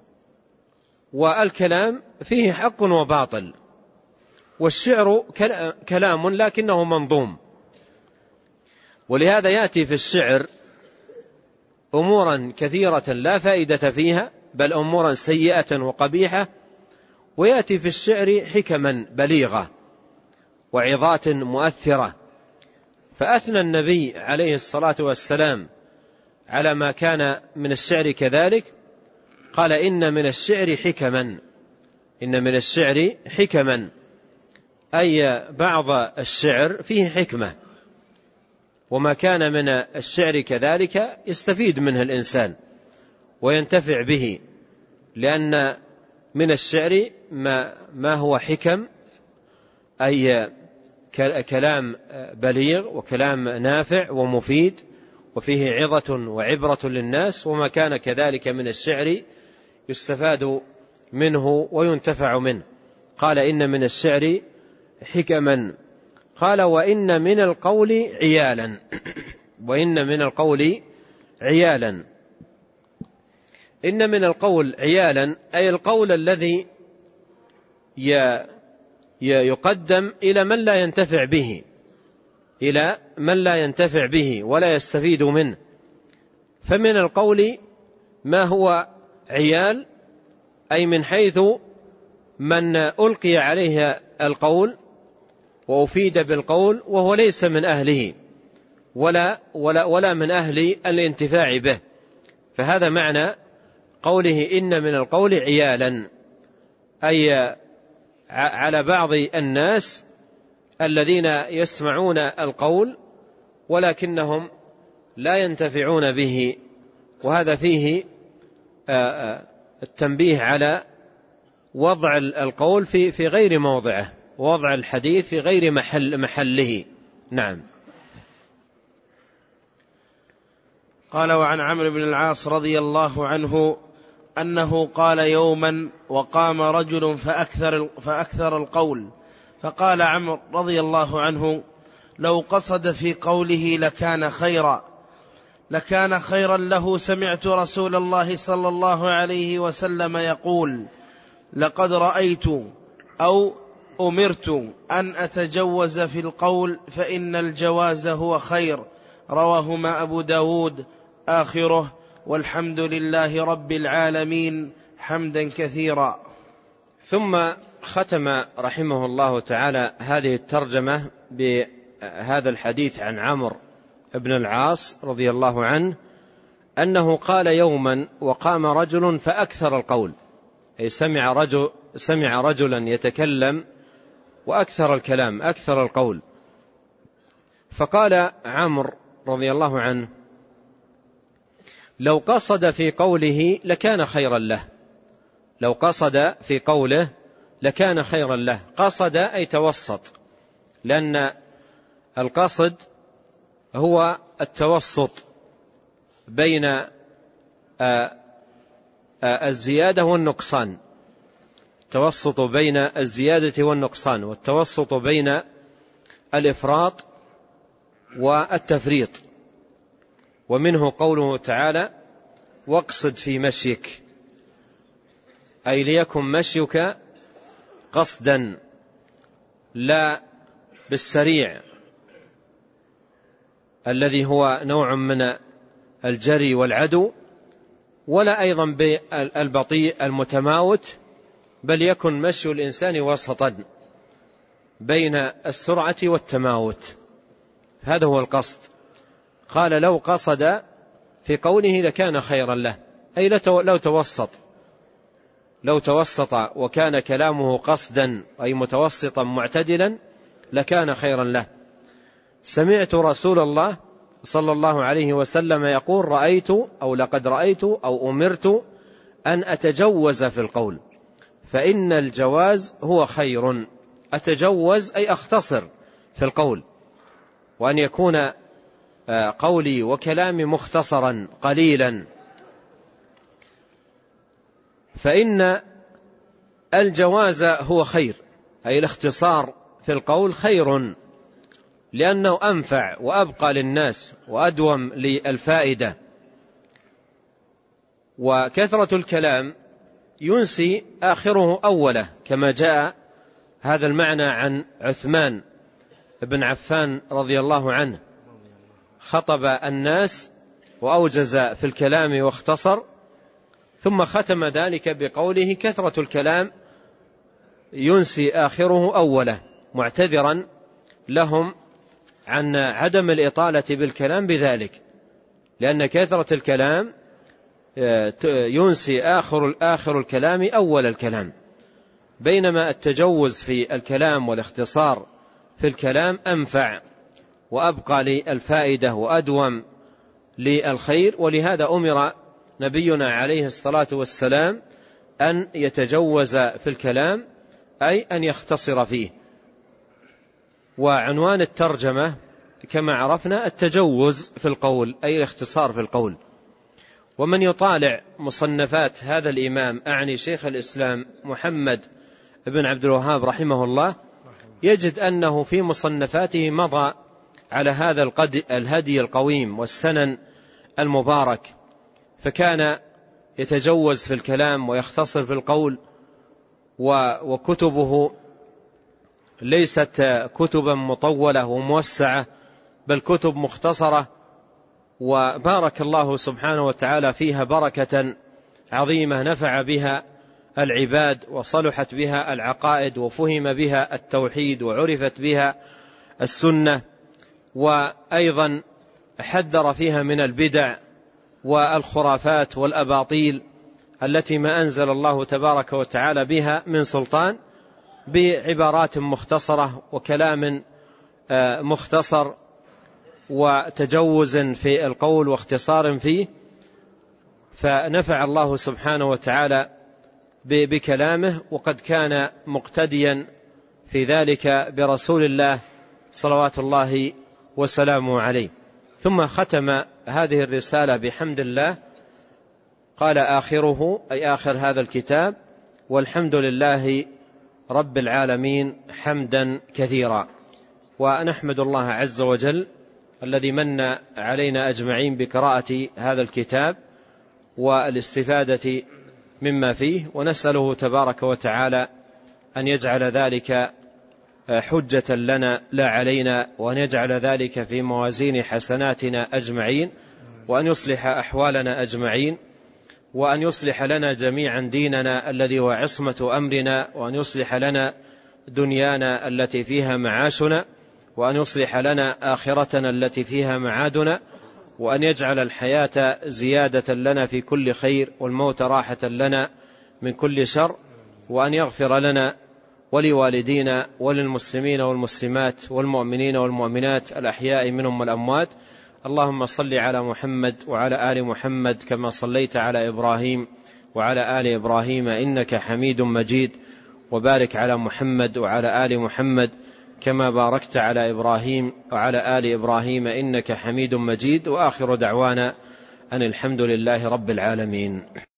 والكلام فيه حق وباطل، والشعر كلام لكنه منظوم. ولهذا يأتي في الشعر أمورا كثيرة لا فائدة فيها، بل أمورا سيئة وقبيحة، ويأتي في الشعر حكما بليغة وعظات مؤثرة. فأثنى النبي عليه الصلاة والسلام على ما كان من الشعر كذلك، قال: إن من الشعر حكما. إن من الشعر حكما، أي بعض الشعر فيه حكمة، وما كان من الشعر كذلك يستفيد منه الإنسان وينتفع به، لأن من الشعر ما هو حكم، أي كلام بليغ وكلام نافع ومفيد وفيه عظة وعبرة للناس، وما كان كذلك من الشعر يستفاد منه وينتفع منه. قال: إن من الشعر حكما. قال: وإن من القول عيالا. وإن من القول عيالا. إن من القول عيالا، أي القول الذي يقدم إلى من لا ينتفع به، إلى من لا ينتفع به ولا يستفيد منه. فمن القول ما هو عيال، أي من حيث من ألقي عليه القول وأفيد بالقول وهو ليس من أهله ولا من أهل الانتفاع به. فهذا معنى قوله: إن من القول عيالا، أي على بعض الناس الذين يسمعون القول ولكنهم لا ينتفعون به. وهذا فيه التنبيه على وضع القول في غير موضعه، ووضع الحديث في غير محله. نعم. قال: وعن عمرو بن العاص رضي الله عنه أنه قال يوما وقام رجل فأكثر القول، فقال عمرو رضي الله عنه: لو قصد في قوله لكان خيرا له. سمعت رسول الله صلى الله عليه وسلم يقول: لقد رأيت أو أمرت أن أتجوز في القول فإن الجواز هو خير. رواهما أبو داود. آخره: والحمد لله رب العالمين حمدا كثيرا. ثم ختم رحمه الله تعالى هذه الترجمة بهذا الحديث عن عمرو بن العاص رضي الله عنه أنه قال يوما وقام رجل فأكثر القول، أي سمع رجلا يتكلم وأكثر الكلام، أكثر القول، فقال عمرو رضي الله عنه: لو قصد في قوله لكان خيرا له. لو قصد في قوله لكان خيرا له. قصد أي توسط، لأن القصد هو التوسط بين الزيادة والنقصان، التوسط بين الزيادة والنقصان، والتوسط بين الإفراط والتفريط. ومنه قوله تعالى: واقصد في مشيك، أي ليكن مشيك قصدا لا بالسريع الذي هو نوع من الجري والعدو، ولا أيضا بالبطيء المتماوت، بل يكن مشي الإنسان وسطا بين السرعة والتماوت. هذا هو القصد. قال: لو قصد في قوله لكان خيرا له، أي لو توسط وكان كلامه قصدا أي متوسطا معتدلا لكان خيرا له. سمعت رسول الله صلى الله عليه وسلم يقول: رأيت أو لقد رأيت أو أمرت أن أتجوز في القول فإن الجواز هو خير. أتجوز أي أختصر في القول، وأن يكون قولي وكلامي مختصرا قليلا. فإن الجواز هو خير، أي الاختصار في القول خير، لأنه أنفع وأبقى للناس وأدوم للفائدة. وكثرة الكلام ينسي آخره أوله، كما جاء هذا المعنى عن عثمان بن عفان رضي الله عنه، خطب الناس وأوجز في الكلام واختصر، ثم ختم ذلك بقوله: كثرة الكلام ينسي آخره أوله، معتذرا لهم عن عدم الإطالة بالكلام بذلك، لأن كثرة الكلام ينسي آخر الكلام أول الكلام، بينما التجوز في الكلام والاختصار في الكلام أنفع وأبقى للفائدة وأدوم للخير. ولهذا أمر نبينا عليه الصلاة والسلام أن يتجوز في الكلام، أي أن يختصر فيه. وعنوان الترجمة كما عرفنا التجوز في القول، أي الاختصار في القول. ومن يطالع مصنفات هذا الإمام، أعني شيخ الإسلام محمد بن عبد الوهاب رحمه الله، يجد أنه في مصنفاته مضى على هذا الهدي القويم والسنن المبارك، فكان يتجوز في الكلام ويختصر في القول. وكتبه ليست كتبا مطولة وموسعة، بل كتب مختصرة، وبارك الله سبحانه وتعالى فيها بركة عظيمة نفع بها العباد، وصلحت بها العقائد، وفهم بها التوحيد، وعرفت بها السنة، وأيضا حذر فيها من البدع والخرافات والأباطيل التي ما أنزل الله تبارك وتعالى بها من سلطان، بعبارات مختصرة وكلام مختصر وتجوز في القول واختصار فيه. فنفع الله سبحانه وتعالى بكلامه، وقد كان مقتديا في ذلك برسول الله صلوات الله وسلامه عليه. ثم ختم هذه الرسالة بحمد الله قال آخره أي آخر هذا الكتاب: والحمد لله رب العالمين حمدا كثيرا. ونحمد الله عز وجل الذي من علينا أجمعين بقراءة هذا الكتاب والاستفادة مما فيه، ونسأله تبارك وتعالى أن يجعل ذلك حجة لنا لا علينا، وأن يجعل ذلك في موازين حسناتنا أجمعين، وأن يصلح أحوالنا أجمعين، وأن يصلح لنا جميعا ديننا الذي هو عصمة أمرنا، وأن يصلح لنا دنيانا التي فيها معاشنا، وأن يصلح لنا آخرتنا التي فيها معادنا، وأن يجعل الحياة زيادة لنا في كل خير، والموت راحة لنا من كل شر، وأن يغفر لنا ولوالدينا وللمسلمين والمسلمات والمؤمنين والمؤمنات الأحياء منهم والأموات. اللهم صل على محمد وعلى آل محمد كما صليت على إبراهيم وعلى آل إبراهيم إنك حميد مجيد، وبارك على محمد وعلى آل محمد كما باركت على إبراهيم وعلى آل إبراهيم إنك حميد مجيد. وآخر دعوانا أن الحمد لله رب العالمين.